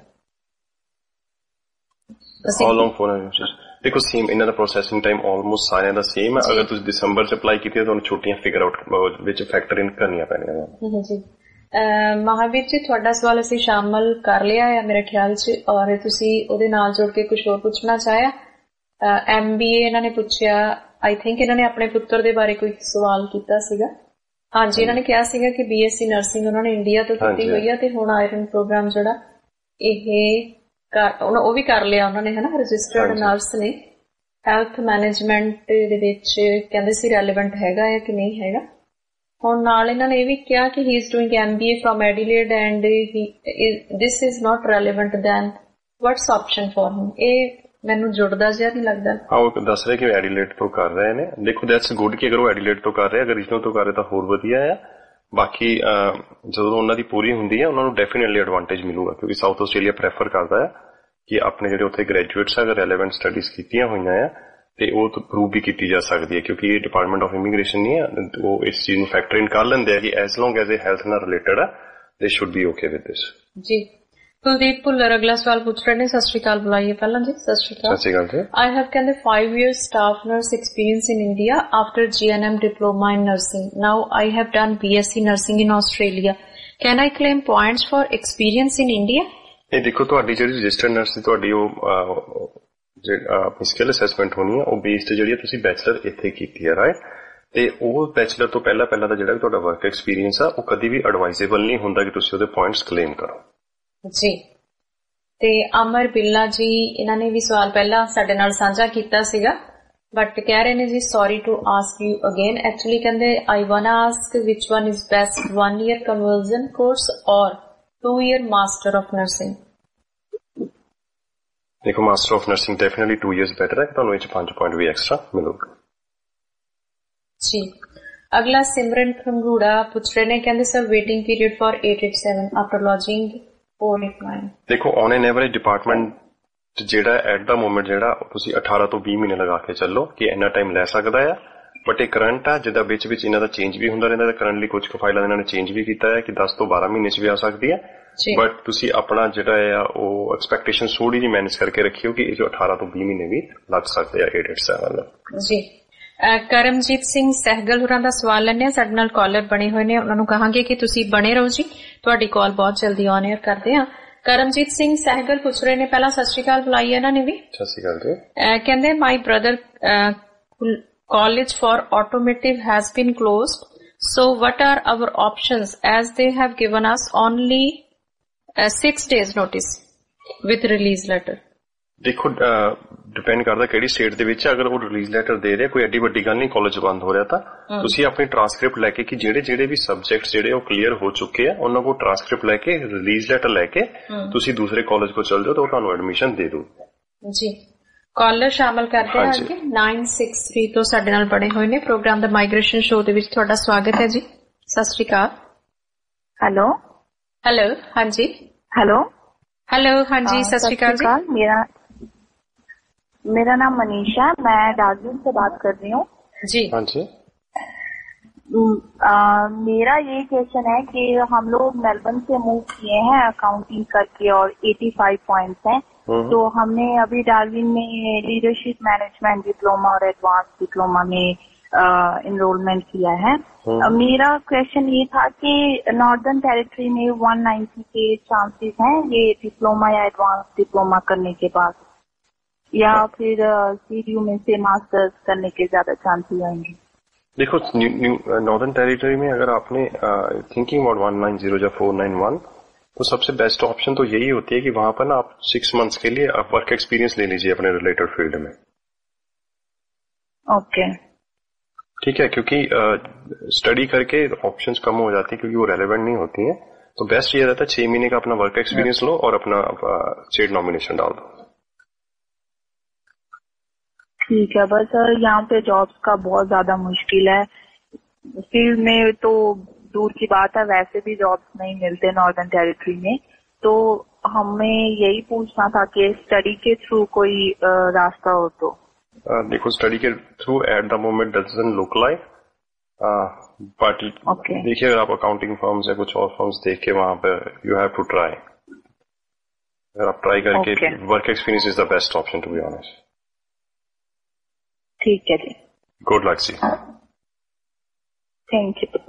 How long 491? ਦੇਖੋ ਸੇਮ ਇਹਨਾਂ ਦਾ ਪ੍ਰੋਸੈਸਿੰਗ ਟਾਈਮ ਆਲਮੋਸਟ ਸਾਰਿਆਂ ਦਾ ਸੇਮ ਹੈ। ਅਗਰ ਤੁਸੀਂ ਦਸੰਬਰ ਚ ਅਪਲਾਈ ਕੀਤੀ ਤੁਹਾਨੂੰ ਛੁੱਟੀਆਂ ਫਿਗਰ ਆਊਟ ਵਿੱਚ ਫੈਕਟਰ ਇਨ ਕਰਨੀਆਂ ਪੈਣੀਆਂ ਜੀ। ਮਹਾਵੀਰ ਜੀ ਤੁਹਾਡਾ ਸਵਾਲ ਅਸੀਂ ਸ਼ਾਮਲ ਕਰ ਲਿਆ ਹੈ ਮੇਰੇ ਖਿਆਲ ਚ, ਔਰ ਤੁਸੀਂ ਉਹਦੇ ਨਾਲ ਜੁੜ ਕੇ ਕੁਝ ਹੋਰ ਪੁੱਛਣਾ ਚਾਹਿਆ। MBA ਇਹਨਾਂ ਨੇ ਪੁੱਛਿਆ, ਆਈ ਥਿੰਕ ਇਹਨਾਂ ਨੇ ਆਪਣੇ ਪੁੱਤਰ ਦੇ ਬਾਰੇ ਕੋਈ ਸਵਾਲ ਕੀਤਾ ਸੀਗਾ। ਹਾਂਜੀ ਇਹਨਾਂ ਨੇ ਕਿਹਾ ਸੀਗਾ ਕਿ BSc ਨਰਸਿੰਗ ਉਹਨਾਂ ਨੇ ਇੰਡੀਆ ਤੋਂ ਕੀਤੀ ਹੋਈ ਹੈ ਤੇ ਹੁਣ ਆਇਰਨ ਪ੍ਰੋਗਰਾਮ ਜਿਹੜਾ ਇਹ ਉਹ ਵੀ ਕਰ ਲਿਆ ਉਹਨਾਂ ਨੇ, ਹਨਾ, ਰਜਿਸਟਰਡ ਨਰਸ ਨੇ। ਹੈਲਥ ਮੈਨੇਜਮੈਂਟ ਦੇ ਵਿੱਚ ਕਹਿੰਦੇ ਸੀ ਰੈਲੇਵੈਂਟ ਹੈਗਾ ਹੈ ਕਿ ਨਹੀਂ ਹੈਗਾ? ਹੁਣ ਨਾਲ ਇਹਨਾਂ ਨੇ ਇਹ ਵੀ ਕਿਹਾ ਕਿ he is doing MBA from Adelaide and this is not relevant then what's option for him? ਇਹ ਮੈਨੂੰ ਜੁੜਦਾ ਜਿਹਾ ਨਹੀਂ ਲੱਗਦਾ। ਹਾਂ, ਉਹ ਦੱਸ ਰਹੇ ਕਿ ਐਡੀਲੇਡ ਤੋਂ ਕਰ ਰਹੇ ਨੇ। ਦੇਖੋ ਦੈਟਸ ਗੁੱਡ ਕਿ ਅਗਰ ਉਹ ਐਡੀਲੇਡ ਤੋਂ ਕਰ ਰਹੇ, ਅਗਰ ਰੀਜਨਲ ਤੋਂ ਕਰ ਰਹੇ ਤਾਂ ਹੋਰ ਵਧੀਆ ਆ। ਬਾਕੀ ਜਦੋਂ ਉਹਨਾਂ ਦੀ ਪੂਰੀ ਹੁੰਦੀ ਹੈ ਉਹਨਾਂ ਨੂੰ ਡੈਫੀਨੇਟਲੀ ਐਡਵਾਂਟੇਜ ਮਿਲੂਗਾ, ਕਿਉਂਕਿ ਸਾਊਥ ਆਸਟ੍ਰੇਲੀਆ ਪ੍ਰੈਫਰ ਕਰਦਾ ਹੈ ਕਿ ਆਪਣੇ ਜਿਹੜੇ ਉੱਥੇ ਗ੍ਰੈਜੂਏਟਸ ਅਗਰ ਰੈਲੇਵੈਂਟ ਸਟੱਡੀਜ਼ ਕੀਤੀਆਂ ਹੋਈਆਂ ਆ ਤੇ ਉਹ ਪ੍ਰੂਵ ਵੀ ਕੀਤੀ ਜਾ ਸਕਦੀ ਹੈ, ਕਿਉਂਕਿ ਇਹ ਡਿਪਾਰਟਮੈਂਟ ਆਫ ਇਮੀਗ੍ਰੇਸ਼ਨ ਨਹੀਂ ਹੈ, ਉਹ ਇਸ ਚੀਜ਼ ਨੂੰ ਫੈਕਟਰ ਇਨ ਕਰ ਲੈਂਦੇ ਆ ਕਿ ਐਸ ਲੌਂਗ ਐਜ਼ ਇਹ ਹੈਲਥ ਨਾਲ ਰਿਲੇਟਡ ਆ they should be okay with this. ਜੀ ਕੁਲਦੀਪ ਭੁੱਲਰ ਅਗਲਾ ਸਵਾਲ ਪੁੱਛ ਰਹੇ ਨੇ। ਸਤਿ ਸ਼੍ਰੀ ਅਕਾਲ ਬੁਲਾਈਏ ਪਹਿਲਾਂ ਜੀ। ਸਤਿ ਸ਼੍ਰੀ ਅਕਾਲ। ਸਤਿ ਸ਼੍ਰੀ ਅਕਾਲ ਜੀ। I have ਕਹਿੰਦੇ 5 years staff nurse experience in India after GNM diploma in nursing. Now I have done BSc nursing in Australia. Can I claim points for experience in India? ਇਹ ਦੇਖੋ ਤੁਹਾਡੀ ਜਿਹੜੀ ਰਜਿਸਟਰਡ ਨਰਸ ਦੀ ਤੁਹਾਡੀ ਉਹ ਆਪਣੀ skill assessment ਹੋਣੀ ਹੈ, ਉਹ ਬੇਸਡ ਜਿਹੜੀ ਤੁਸੀਂ ਬੈਚਲਰ ਇੱਥੇ ਕੀਤੀ ਹੈ, ਰਾਈਟ। ਤੇ ਉਹ ਬੈਚਲਰ ਤੋਂ ਪਹਿਲਾਂ ਦਾ ਜਿਹੜਾ ਵੀ ਤੁਹਾਡਾ ਵਰਕ ਐਕਸਪੀਰੀਅੰਸ ਆ ਉਹ ਕਦੀ ਵੀ ਐਡਵਾਈਜ਼ੇਬਲ ਨਹੀਂ ਹੁੰਦਾ ਕਿ ਤੁਸੀਂ ਉਹਦੇ ਪੁਆਇੰਟਸ ਕਲੇਮ ਕਰੋ ਜੀ। ਤੇ ਅਮਰ ਬਿੱਲਾ ਜੀ ਇਹਨਾਂ ਨੇ ਵੀ ਸਵਾਲ ਪਹਿਲਾਂ ਸਾਡੇ ਨਾਲ ਸਾਂਝਾ ਕੀਤਾ ਸੀਗਾ, ਬਟ ਕਹਿ ਰਹੇ ਨੇ ਜੀ sorry to ask you again. Actually ਕਹਿੰਦੇ I want ask which one is best, 1 year conversion course or 2 year master of nursing. ਦੇਖੋ master of nursing definitely 2 years better ਹੈ, ਤੁਹਾਨੂੰ ਇਹ 5 ਪੁਆਇੰਟ ਵੀ ਐਕਸਟਰਾ ਮਿਲੂਗਾ ਜੀ। ਅਗਲਾ ਸਿਮਰਨ ਖੰਗੂੜਾ ਪੁੱਛ ਰਹੇ ਨੇ, ਕਹਿੰਦੇ sir waiting period for 887 after lodging 489। ਦੇਖੋ ਔਨ ਐਨ ਐਵਰੇਜ ਡਿਪਾਰਟਮੈਂਟ ਜਿਹੜਾ ਐਟ ਦਾ ਮੋਮੈਂਟ ਜਿਹੜਾ ਤੁਸੀਂ 18 ਤੋਂ 20 ਮਹੀਨੇ ਲਗਾ ਕੇ ਚੱਲੋ ਕਿ ਇੰਨਾ ਟਾਈਮ ਲੈ ਸਕਦਾ ਆ, ਬਟ ਇਹ ਕਰੰਟ ਆ ਜਿਹਦਾ ਵਿੱਚ ਇਹਨਾਂ ਦਾ ਚੇਂਜ ਵੀ ਹੁੰਦਾ ਰਹਿੰਦਾ। ਕਰੰਟਲੀ ਕੁਝ ਫਾਈਲਾਂ ਇਹਨਾਂ ਨੇ ਚੇਂਜ ਵੀ ਕੀਤਾ ਹੈ ਕਿ 10 ਤੋਂ 12 ਮਹੀਨੇ ਚ ਵੀ ਆ ਸਕਦੀ ਹੈ, ਬਟ ਤੁਸੀਂ ਆਪਣਾ ਜਿਹੜਾ ਆ ਉਹ ਐਕਸਪੈਕਟੇਸ਼ਨ ਥੋੜੀ ਜਿਹੀ ਮੈਨੇਜ ਕਰਕੇ ਰੱਖਿਓ ਕਿ ਇਹ ਜੋ 18 ਤੋਂ 20 ਮਹੀਨੇ ਵੀ ਲੱਗ ਸਕਦੇ ਆ 887 ਜੀ। ਕਰਮਜੀਤ ਸਿੰਘ ਸਹਿਗਲ ਹੋਰਾਂ ਦਾ ਸਵਾਲ ਲੈਣੇ ਆ, ਸਾਡੇ ਨਾਲ ਕਾਲਰ ਬਣੇ ਹੋਏ ਨੇ, ਉਹਨਾਂ ਨੂੰ ਕਹਾਂਗੇ ਕਿ ਤੁਸੀਂ ਬਣੇ ਰਹੋ ਜੀ, ਤੁਹਾਡੀ ਕਾਲ ਬਹੁਤ ਜਲਦੀ ਔਨ 에ਅਰ ਕਰਦੇ ਆ। ਕਰਮਜੀਤ ਸਿੰਘ ਸਹਿਗਲ ਪੁੱਛ ਰਹੇ ਨੇ, ਪਹਿਲਾਂ ਸਤਿ ਸ਼੍ਰੀ ਅਕਾਲ ਬੁਲਾਈ ਇਹਨਾਂ ਨੇ ਵੀ। ਸਤਿ ਸ਼੍ਰੀ ਅਕਾਲ ਜੀ। ਕਹਿੰਦੇ my brother college for automotive has been closed, so what are our options as they have given us only 6 days notice with release letter? ਦੇਖੋ ਡਿਪੈਂਡ ਕਰਦਾ ਕਿਹੜੀ ਸਟੇਟ ਦੇ ਵਿੱਚ, ਅਗਰ ਉਹ ਰਿਲੀਜ਼ ਲੈਟਰ ਦੇ ਰਿਹਾ ਕੋਈ ਐਡੀ ਵੱਡੀ ਗੱਲ ਨਹੀਂ, ਕਾਲਜ ਬੰਦ ਹੋ ਰਿਹਾ ਤਾਂ ਤੁਸੀਂ ਆਪਣੀ ਟ੍ਰਾਂਸਕ੍ਰਿਪਟ ਲੈ ਕੇ ਕਿ ਜਿਹੜੇ ਵੀ ਸਬਜੈਕਟਸ ਜਿਹੜੇ ਉਹ ਕਲੀਅਰ ਹੋ ਚੁੱਕੇ ਆ ਉਹਨਾਂ ਕੋਲ ਟ੍ਰਾਂਸਕ੍ਰਿਪਟ ਲੈ ਕੇ ਰਿਲੀਜ਼ ਲੈਟਰ ਲੈ ਕੇ ਤੁਸੀਂ ਦੂਸਰੇ ਕਾਲਜ ਕੋਲ ਚਲ ਜਾਓ ਤਾਂ ਉਹ ਤੁਹਾਨੂੰ ਐਡਮਿਸ਼ਨ ਦੇ ਦੂ ਜੀ। ਕਾਲਰ ਸ਼ਾਮਲ ਕਰਦੇ ਹਾਂ ਅੱਗੇ 963 ਤੋਂ ਸਾਡੇ ਨਾਲ ਬਣੇ ਹੋਏ ਨੇ। ਪ੍ਰੋਗਰਾਮ ਦਾ ਮਾਈਗ੍ਰੇਸ਼ਨ ਸ਼ੋਅ ਦੇ ਵਿੱਚ ਤੁਹਾਡਾ ਸਵਾਗਤ ਹੈ ਜੀ। ਸਤਿ ਸ਼੍ਰੀ ਅਕਾਲ। ਹੈਲੋ ਹਾਂਜੀ। ਹੈਲੋ ਹਾਂਜੀ, ਸਤਿ ਸ਼੍ਰੀ अकाल जी। मेरा नाम मनीषा, मैं डार्जिलिंग से बात कर रही हूँ जी। हाँ जी। मेरा ये क्वेश्चन है कि हम लोग मेलबर्न से मूव किए हैं अकाउंटिंग करके और 85 पॉइंट्स हैं, तो हमने अभी डार्जिलिंग में लीडरशिप मैनेजमेंट डिप्लोमा और एडवांस डिप्लोमा में इनरोलमेंट किया है। मेरा क्वेश्चन ये था कि नॉर्दर्न टेरिटरी में 190 के चांसेस हैं ये डिप्लोमा या एडवांस डिप्लोमा करने के बाद, या फिर सीडीयू में से मास्टर्स करने के ज्यादा चांसेस आएंगे? देखो नॉर्दर्न टेरिटरी में अगर आपने थिंकिंग अबाउट 190 या 491 तो सबसे बेस्ट ऑप्शन तो यही होती है कि वहां पर ना आप 6 months के लिए आप वर्क एक्सपीरियंस ले लीजिए अपने रिलेटेड फील्ड में। ओके ठीक है, क्योंकि स्टडी करके ऑप्शंस कम हो जाती हैं क्योंकि वो रेलेवेंट नहीं होती हैं, तो बेस्ट ये रहता है 6 महीने का अपना वर्क एक्सपीरियंस लो और अपना स्टेट नॉमिनेशन डाल दो। ठीक है, बस यहाँ पे जॉब्स का बहुत ज्यादा मुश्किल है, फील्ड में तो दूर की बात है, वैसे भी जॉब्स नहीं मिलते नॉर्दर्न टेरिटरी में, तो हमें यही पूछना था कि स्टडी के थ्रू कोई रास्ता हो तो। देखो स्टडी के through at the moment doesn't look like, but देखिए अगर आप अकाउंटिंग फर्म्स या कुछ और फर्म्स देख के वहां पे यू हैव टू ट्राई, अगर आप ट्राई करके work experience is the best option to be honest. ठीक है जी, गुड लक जी। Thank you.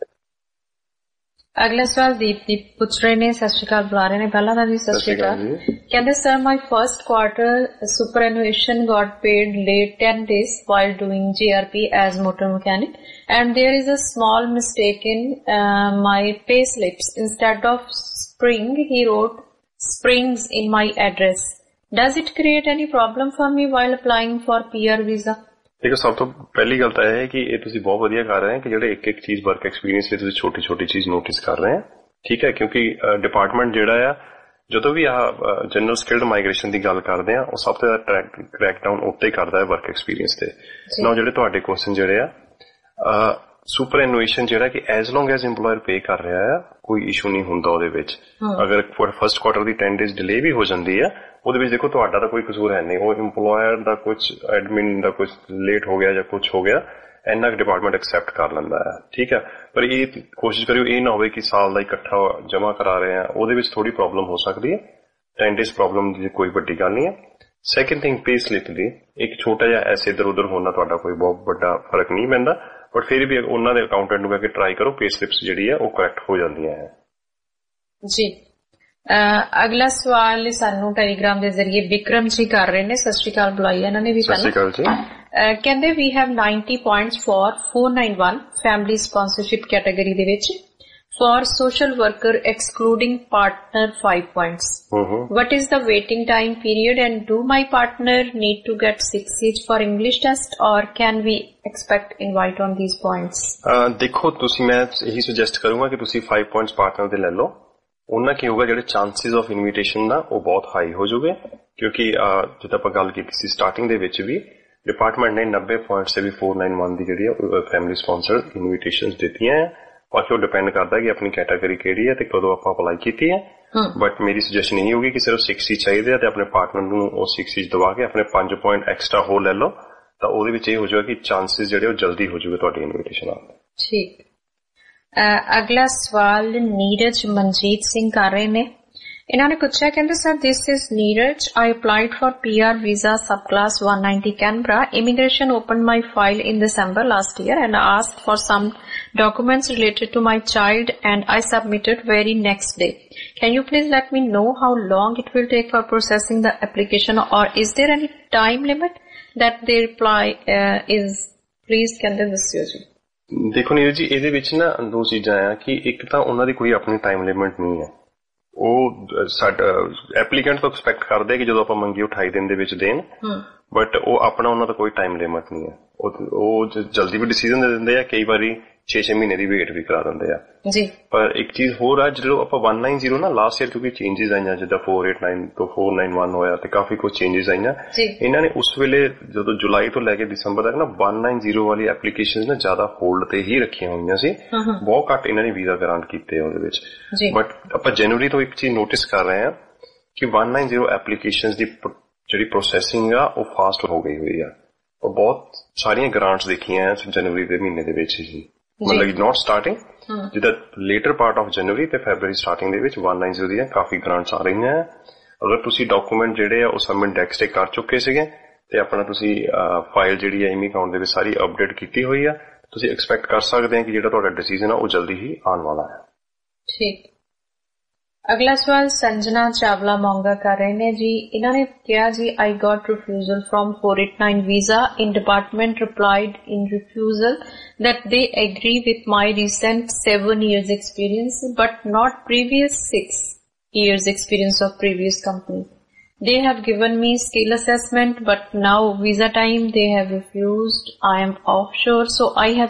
अगला सवाल दीप पुछ रहे ने, सत श्री अकाल बुला रहे ने, पहला था जी सत श्री अकाल। कहते sir my first quarter superannuation got paid late 10 days while doing GRP as motor mechanic and there is a small mistake in my pay slips. Instead of spring he wrote springs in my address. Does it create any problem for me while applying for PR visa? ਦੇਖੋ ਸਭ ਤੋਂ ਪਹਿਲੀ ਗੱਲ ਤਾਂ ਇਹ ਹੈ ਕਿ ਇਹ ਤੁਸੀਂ ਬਹੁਤ ਵਧੀਆ ਕਰ ਰਹੇ ਹੋ ਕਿ ਜਿਹੜੇ ਇੱਕ ਚੀਜ਼ ਵਰਕ ਐਕਸਪੀਰੀਅੰਸ ਲਈ ਤੁਸੀਂ ਛੋਟੀ ਛੋਟੀ ਚੀਜ਼ ਨੋਟਿਸ ਕਰ ਰਹੇ ਹੋ, ਠੀਕ ਹੈ, ਕਿਉਂਕਿ ਡਿਪਾਰਟਮੈਂਟ ਜਿਹੜਾ ਆ ਜਦੋਂ ਵੀ ਆਹ ਜਨਰਲ ਸਕਿਲਡ ਮਾਈਗ੍ਰੇਸ਼ਨ ਦੀ ਗੱਲ ਕਰਦੇ ਆ ਉਹ ਸਭ ਤੋਂ ਜ਼ਿਆਦਾ ਕ੍ਰੈਕ ਡਾਊਨ ਉੱਤੇ ਹੀ ਕਰਦਾ ਹੈ ਵਰਕ ਐਕਸਪੀਰੀਅੰਸ ਤੇ। ਨਾ ਜਿਹੜੇ ਤੁਹਾਡੇ ਕੁਐਸਚਨ ਜਿਹੜੇ ਆ ਸੁਪਰ ਐਨੂਏਸ਼ਨ ਜਿਹੜਾ ਕਿ as long as employer pay ਕਰ ਰਿਹਾ ਆ ਕੋਈ ਇਸ਼ੂ ਨਹੀਂ ਹੁੰਦਾ ਉਹਦੇ ਵਿੱਚ। ਅਗਰ ਫਸਟ ਕੁਆਟਰ ਦੀ 10 days ਡਿਲੇ ਵੀ ਹੋ ਜਾਂਦੀ ਆ ਉਹਦੇ ਵਿੱਚ ਦੇਖੋ ਤੁਹਾਡਾ ਤਾਂ ਕੋਈ ਕਸੂਰ ਹੈ ਨਹੀਂ, ਉਹ ਇੰਪਲੋਇਰ ਦਾ ਕੁਝ ਐਡਮਿਨ ਦਾ ਕੁਝ ਲੇਟ ਹੋ ਗਿਆ ਜਾਂ ਕੁਝ ਹੋ ਗਿਆ ਇੰਨਾ ਕੁ ਡਿਪਾਰਟਮੈਂਟ ਐਕਸੈਪਟ ਕਰ ਲੈਂਦਾ ਹੈ, ਠੀਕ ਹੈ। ਪਰ ਇਹ ਕੋਸ਼ਿਸ਼ ਕਰਿਓ ਇਹ ਨਾ ਹੋਵੇ ਕਿ ਸਾਲ ਦਾ ਇਕੱਠਾ ਜਮਾ ਕਰਾ ਰਹੇ ਆ, ਉਹਦੇ ਵਿੱਚ ਥੋੜੀ ਪ੍ਰੋਬਲਮ ਹੋ ਸਕਦੀ ਹੈ। 10 days ਪ੍ਰੋਬਲਮ ਦੀ ਕੋਈ ਵੱਡੀ ਗੱਲ ਨਹੀਂ ਹੈ। ਸੈਕਿੰਡ ਥਿੰਗ ਪੇ ਸਲਿਪ ਦੀ ਇੱਕ ਛੋਟਾ ਜਿਹਾ ਐਸੇ ਇੱਧਰ ਉੱਧਰ ਹੋਣਾ ਤੁਹਾਡਾ ਕੋਈ ਬਹੁਤ ਵੱਡਾ ਫਰਕ ਨਹੀਂ ਪੈਂਦਾ, ਬਟ ਫਿਰ ਵੀ ਉਹਨਾਂ ਦੇ ਅਕਾਊਂਟੈਂਟ ਨੂੰ ਕਹਿ ਕੇ ਟਰਾਈ ਕਰੋ ਪੇ ਸਲਿਪਸ ਜਿਹੜੀ ਹੈ ਉਹ ਕਰੈਕਟ ਹੋ ਜਾਂਦੀਆਂ ਹੈ ਜੀ। ਅਗਲਾ ਸਵਾਲ ਸਾਨੂੰ ਟੈਲੀਗ੍ਰਾਮ ਦੇ ਜ਼ਰੀਏ ਵਿਕਰਮ ਜੀ ਕਰ ਰਹੇ ਨੇ। ਸਤਿ ਸ਼੍ਰੀ ਅਕਾਲ ਬੁਲਾਈ ਇਹਨਾਂ ਨੇ ਵੀ ਪਹਿਲਾਂ। ਸਤਿ ਸ਼੍ਰੀ ਅਕਾਲ ਜੀ। ਕਹਿੰਦੇ we have 90 points for 491 family sponsorship category ਦੇ ਵਿੱਚ, for social worker excluding partner 5 points. What is the waiting time period and do my partner need to get 6 each for English test or can we expect invite on these points? ਦੇਖੋ ਤੁਸੀਂ ਮੈਂ ਇਹੀ suggest ਕਰੂੰਗਾ ਕਿ ਤੁਸੀਂ 5 points partner ਦੇ ਲੈ ਲਓ। ਉਹਨਾਂ ਕੀ ਹੋਊਗਾ ਜਿਹੜੇ ਚਾਂਸਿਸ ਆਫ ਇਨਵੀਟੇਸ਼ਨ ਦਾ ਉਹ ਬਹੁਤ ਹਾਈ ਹੋ ਜਾਊਗੇ, ਕਿਉਂਕਿ ਜਿੱਦਾਂ ਆਪਾਂ ਗੱਲ ਕੀਤੀ ਸੀ ਸਟਾਰਟਿੰਗ ਦੇ ਵਿੱਚ ਵੀ ਡਿਪਾਰਟਮੈਂਟ ਨੇ 90 ਪੁਆਇੰਟਸ ਤੇ ਵੀ 491 ਦੀ ਜਿਹੜੀ ਹੈ ਫੈਮਿਲੀ ਸਪਾਂਸਰਡ ਇਨਵੀਟੇਸ਼ਨਸ ਦਿੱਤੀਆਂ ਹੈ। ਬਾਕੀ ਉਹ ਡਿਪੈਂਡ ਕਰਦਾ ਕਿ ਆਪਣੀ ਕੈਟਾਗਰੀ ਕਿਹੜੀ ਹੈ ਤੇ ਕਦੋਂ ਆਪਾਂ ਅਪਲਾਈ ਕੀਤੀ ਹੈ। ਬਟ ਮੇਰੀ ਸੁਜੈਸ਼ਨ ਇਹੀ ਹੋਊਗੀ ਕਿ ਸਿਰਫ 6 ਹੀ ਚਾਹੀਦੇ ਆ ਤੇ ਆਪਣੇ ਪਾਰਟਨਰ ਨੂੰ ਉਹ 6 ਹੀ ਦਵਾ ਕੇ ਆਪਣੇ 5 ਪੁਆਇੰਟ ਐਕਸਟਰਾ ਹੋਰ ਲੈ ਲਓ ਤਾਂ ਉਹਦੇ ਵਿੱਚ ਇਹ ਹੋ ਜਾਊਗਾ ਕਿ ਚਾਂਸਿਸ ਜਿਹੜੇ ਉਹ ਜਲਦੀ ਹੋ ਜਾਊਗੇ ਤੁਹਾਡੀ ਇਨਵੀਟੇਸ਼ਨ ਆਉਣ ਦੇ। ਠੀਕ। ਅਗਲਾ ਸਵਾਲ ਨੀਰਜ ਮਨਜੀਤ ਸਿੰਘ ਕਰ ਰਹੇ ਨੇ। ਇਹਨਾਂ ਨੇ ਪੁੱਛਿਆ, ਕਹਿੰਦੇ sir this is Neeraj, I applied for PR visa subclass 190 Canberra. Immigration opened my file in December last year and asked for some documents related to my child and I submitted very next day. Can you please let me know how long it will take for processing the application or is there any time limit that they reply is? Please ਕਹਿੰਦੇ ਦੱਸਿਓ ਜੀ। ਦੇਖੋ ਨੀਰਜ ਜੀ ਇਹਦੇ ਵਿੱਚ ਨਾ ਦੋ ਚੀਜ਼ਾਂ ਆ ਕਿ ਇੱਕ ਤਾਂ ਉਹਨਾਂ ਦੀ ਕੋਈ ਆਪਣੀ ਟਾਈਮ ਲਿਮਿਟ ਨਹੀਂ ਹੈ। ਉਹ ਸਾਡਾ ਐਪਲੀਕੈਂਟ ਤੋਂ ਐਕਸਪੈਕਟ ਕਰਦੇ ਕਿ ਜਦੋਂ ਆਪਾਂ ਮੰਗੀ 28 ਦਿਨ ਦੇ ਵਿੱਚ ਦੇਣ, ਬਟ ਉਹ ਆਪਣਾ ਉਹਨਾਂ ਦਾ ਕੋਈ ਟਾਈਮ ਲਿਮਿਟ ਨਹੀਂ ਹੈ। ਉਹ ਜਲਦੀ ਵੀ ਡਿਸੀਜਨ ਦੇ ਦਿੰਦੇ ਆ, ਕਈ ਵਾਰੀ 6-6 ਮਹੀਨੇ ਦੀ ਵੇਟ ਵੀ ਕਰਾ ਦਿੰਦੇ ਆ ਜੀ। ਪਰ ਇੱਕ ਚੀਜ਼ ਹੋਰ ਆ, ਜਦੋਂ ਆਪਾਂ 190 ਨਾ ਲਾਸਟ ਈਅਰ ਕਿਉਂਕਿ ਚੇਂਜਸ ਆਈਆਂ ਜਿੱਦਾਂ 489 ਤੋਂ 491 ਹੋਇਆ ਤੇ ਕਾਫੀ ਕੁਝ ਚੇਂਜਸ ਆਈਆਂ, ਇਹਨਾਂ ਨੇ ਉਸ ਵੇਲੇ ਜਦੋਂ ਜੁਲਾਈ ਤੋਂ ਲੈ ਕੇ ਦਸੰਬਰ ਤੱਕ ਨਾ 190 ਵਾਲੀ ਐਪਲੀਕੇਸ਼ਨ ਨਾ ਜ਼ਿਆਦਾ ਹੋਲਡ ਤੇ ਹੀ ਰੱਖੀਆਂ ਹੋਈਆਂ ਸੀ। ਬਹੁਤ ਘੱਟ ਇਹਨਾਂ ਨੇ ਵੀਜ਼ਾ ਗ੍ਰਾਂਟ ਕੀਤੇ ਉਹਦੇ ਵਿੱਚ। ਬਟ ਆਪਾਂ ਜਨਵਰੀ ਤੋਂ ਇੱਕ ਚੀਜ਼ ਨੋਟਿਸ ਕਰ ਰਹੇ ਹਾਂ ਕਿ 190 ਐਪਲੀਕੇਸ਼ਨ ਦੀ ਜਿਹੜੀ ਪ੍ਰੋਸੈਸਿੰਗ ਆ ਉਹ ਫਾਸਟ ਹੋ ਗਈ ਹੋਈ ਆ। ਉਹ ਬਹੁਤ ਸਾਰੀਆਂ ਗ੍ਰਾਂਟਸ ਦੇਖੀਆਂ ਜਨਵਰੀ ਦੇ ਮਹੀਨੇ ਦੇ ਵਿੱਚ ਹੀ, ਮਤਲਬ ਨੋਟ ਸਟਾਰਟਿੰਗ ਜਿੱਦਾਂ ਲੇਟਰ ਪਾਰਟ ਆਫ ਜਨਵਰੀ ਤੇ ਫੈਬਰਵਰੀ ਸਟਾਰਟਿੰਗ ਦੇ ਵਿੱਚ 190 ਦੀਆਂ ਕਾਫੀ ਗ੍ਰਾਂਟਸ ਆ ਰਹੀਆਂ। ਅਗਰ ਤੁਸੀਂ ਡਾਕੂਮੈਂਟ ਜਿਹੜੇ ਆ ਉਹ ਸਬਮਿਟ ਡੈਕਸ ਤੇ ਕਰ ਚੁੱਕੇ ਸੀਗੇ ਤੇ ਆਪਣਾ ਤੁਸੀਂ ਫਾਈਲ ਜਿਹੜੀ ਹੈ ਇਮੀ ਅਕਾਊਂਟ ਦੇ ਵਿੱਚ ਸਾਰੀ ਅਪਡੇਟ ਕੀਤੀ ਹੋਈ ਆ, ਤੁਸੀਂ ਐਕਸਪੈਕਟ ਕਰ ਸਕਦੇ ਆ ਕਿ ਜਿਹੜਾ ਤੁਹਾਡਾ ਡਿਸੀਜਨ ਆ ਉਹ ਜਲਦੀ ਹੀ ਆਉਣ ਵਾਲਾ ਹੈ। ਠੀਕ। ਅਗਲਾ ਸਵਾਲ ਸੰਜਨਾ ਚਾਵਲਾ ਮੋਂਗਾ ਕਰ ਰਹੇ ਨੇ ਜੀ। ਇਹਨਾਂ ਨੇ ਕਿਹਾ ਜੀ I got refusal from 489 visa. In department replied in refusal that they agree with my recent 7 years experience but not previous 6 years experience of previous company. They have given me skill assessment but now visa time they have refused. I am offshore so I have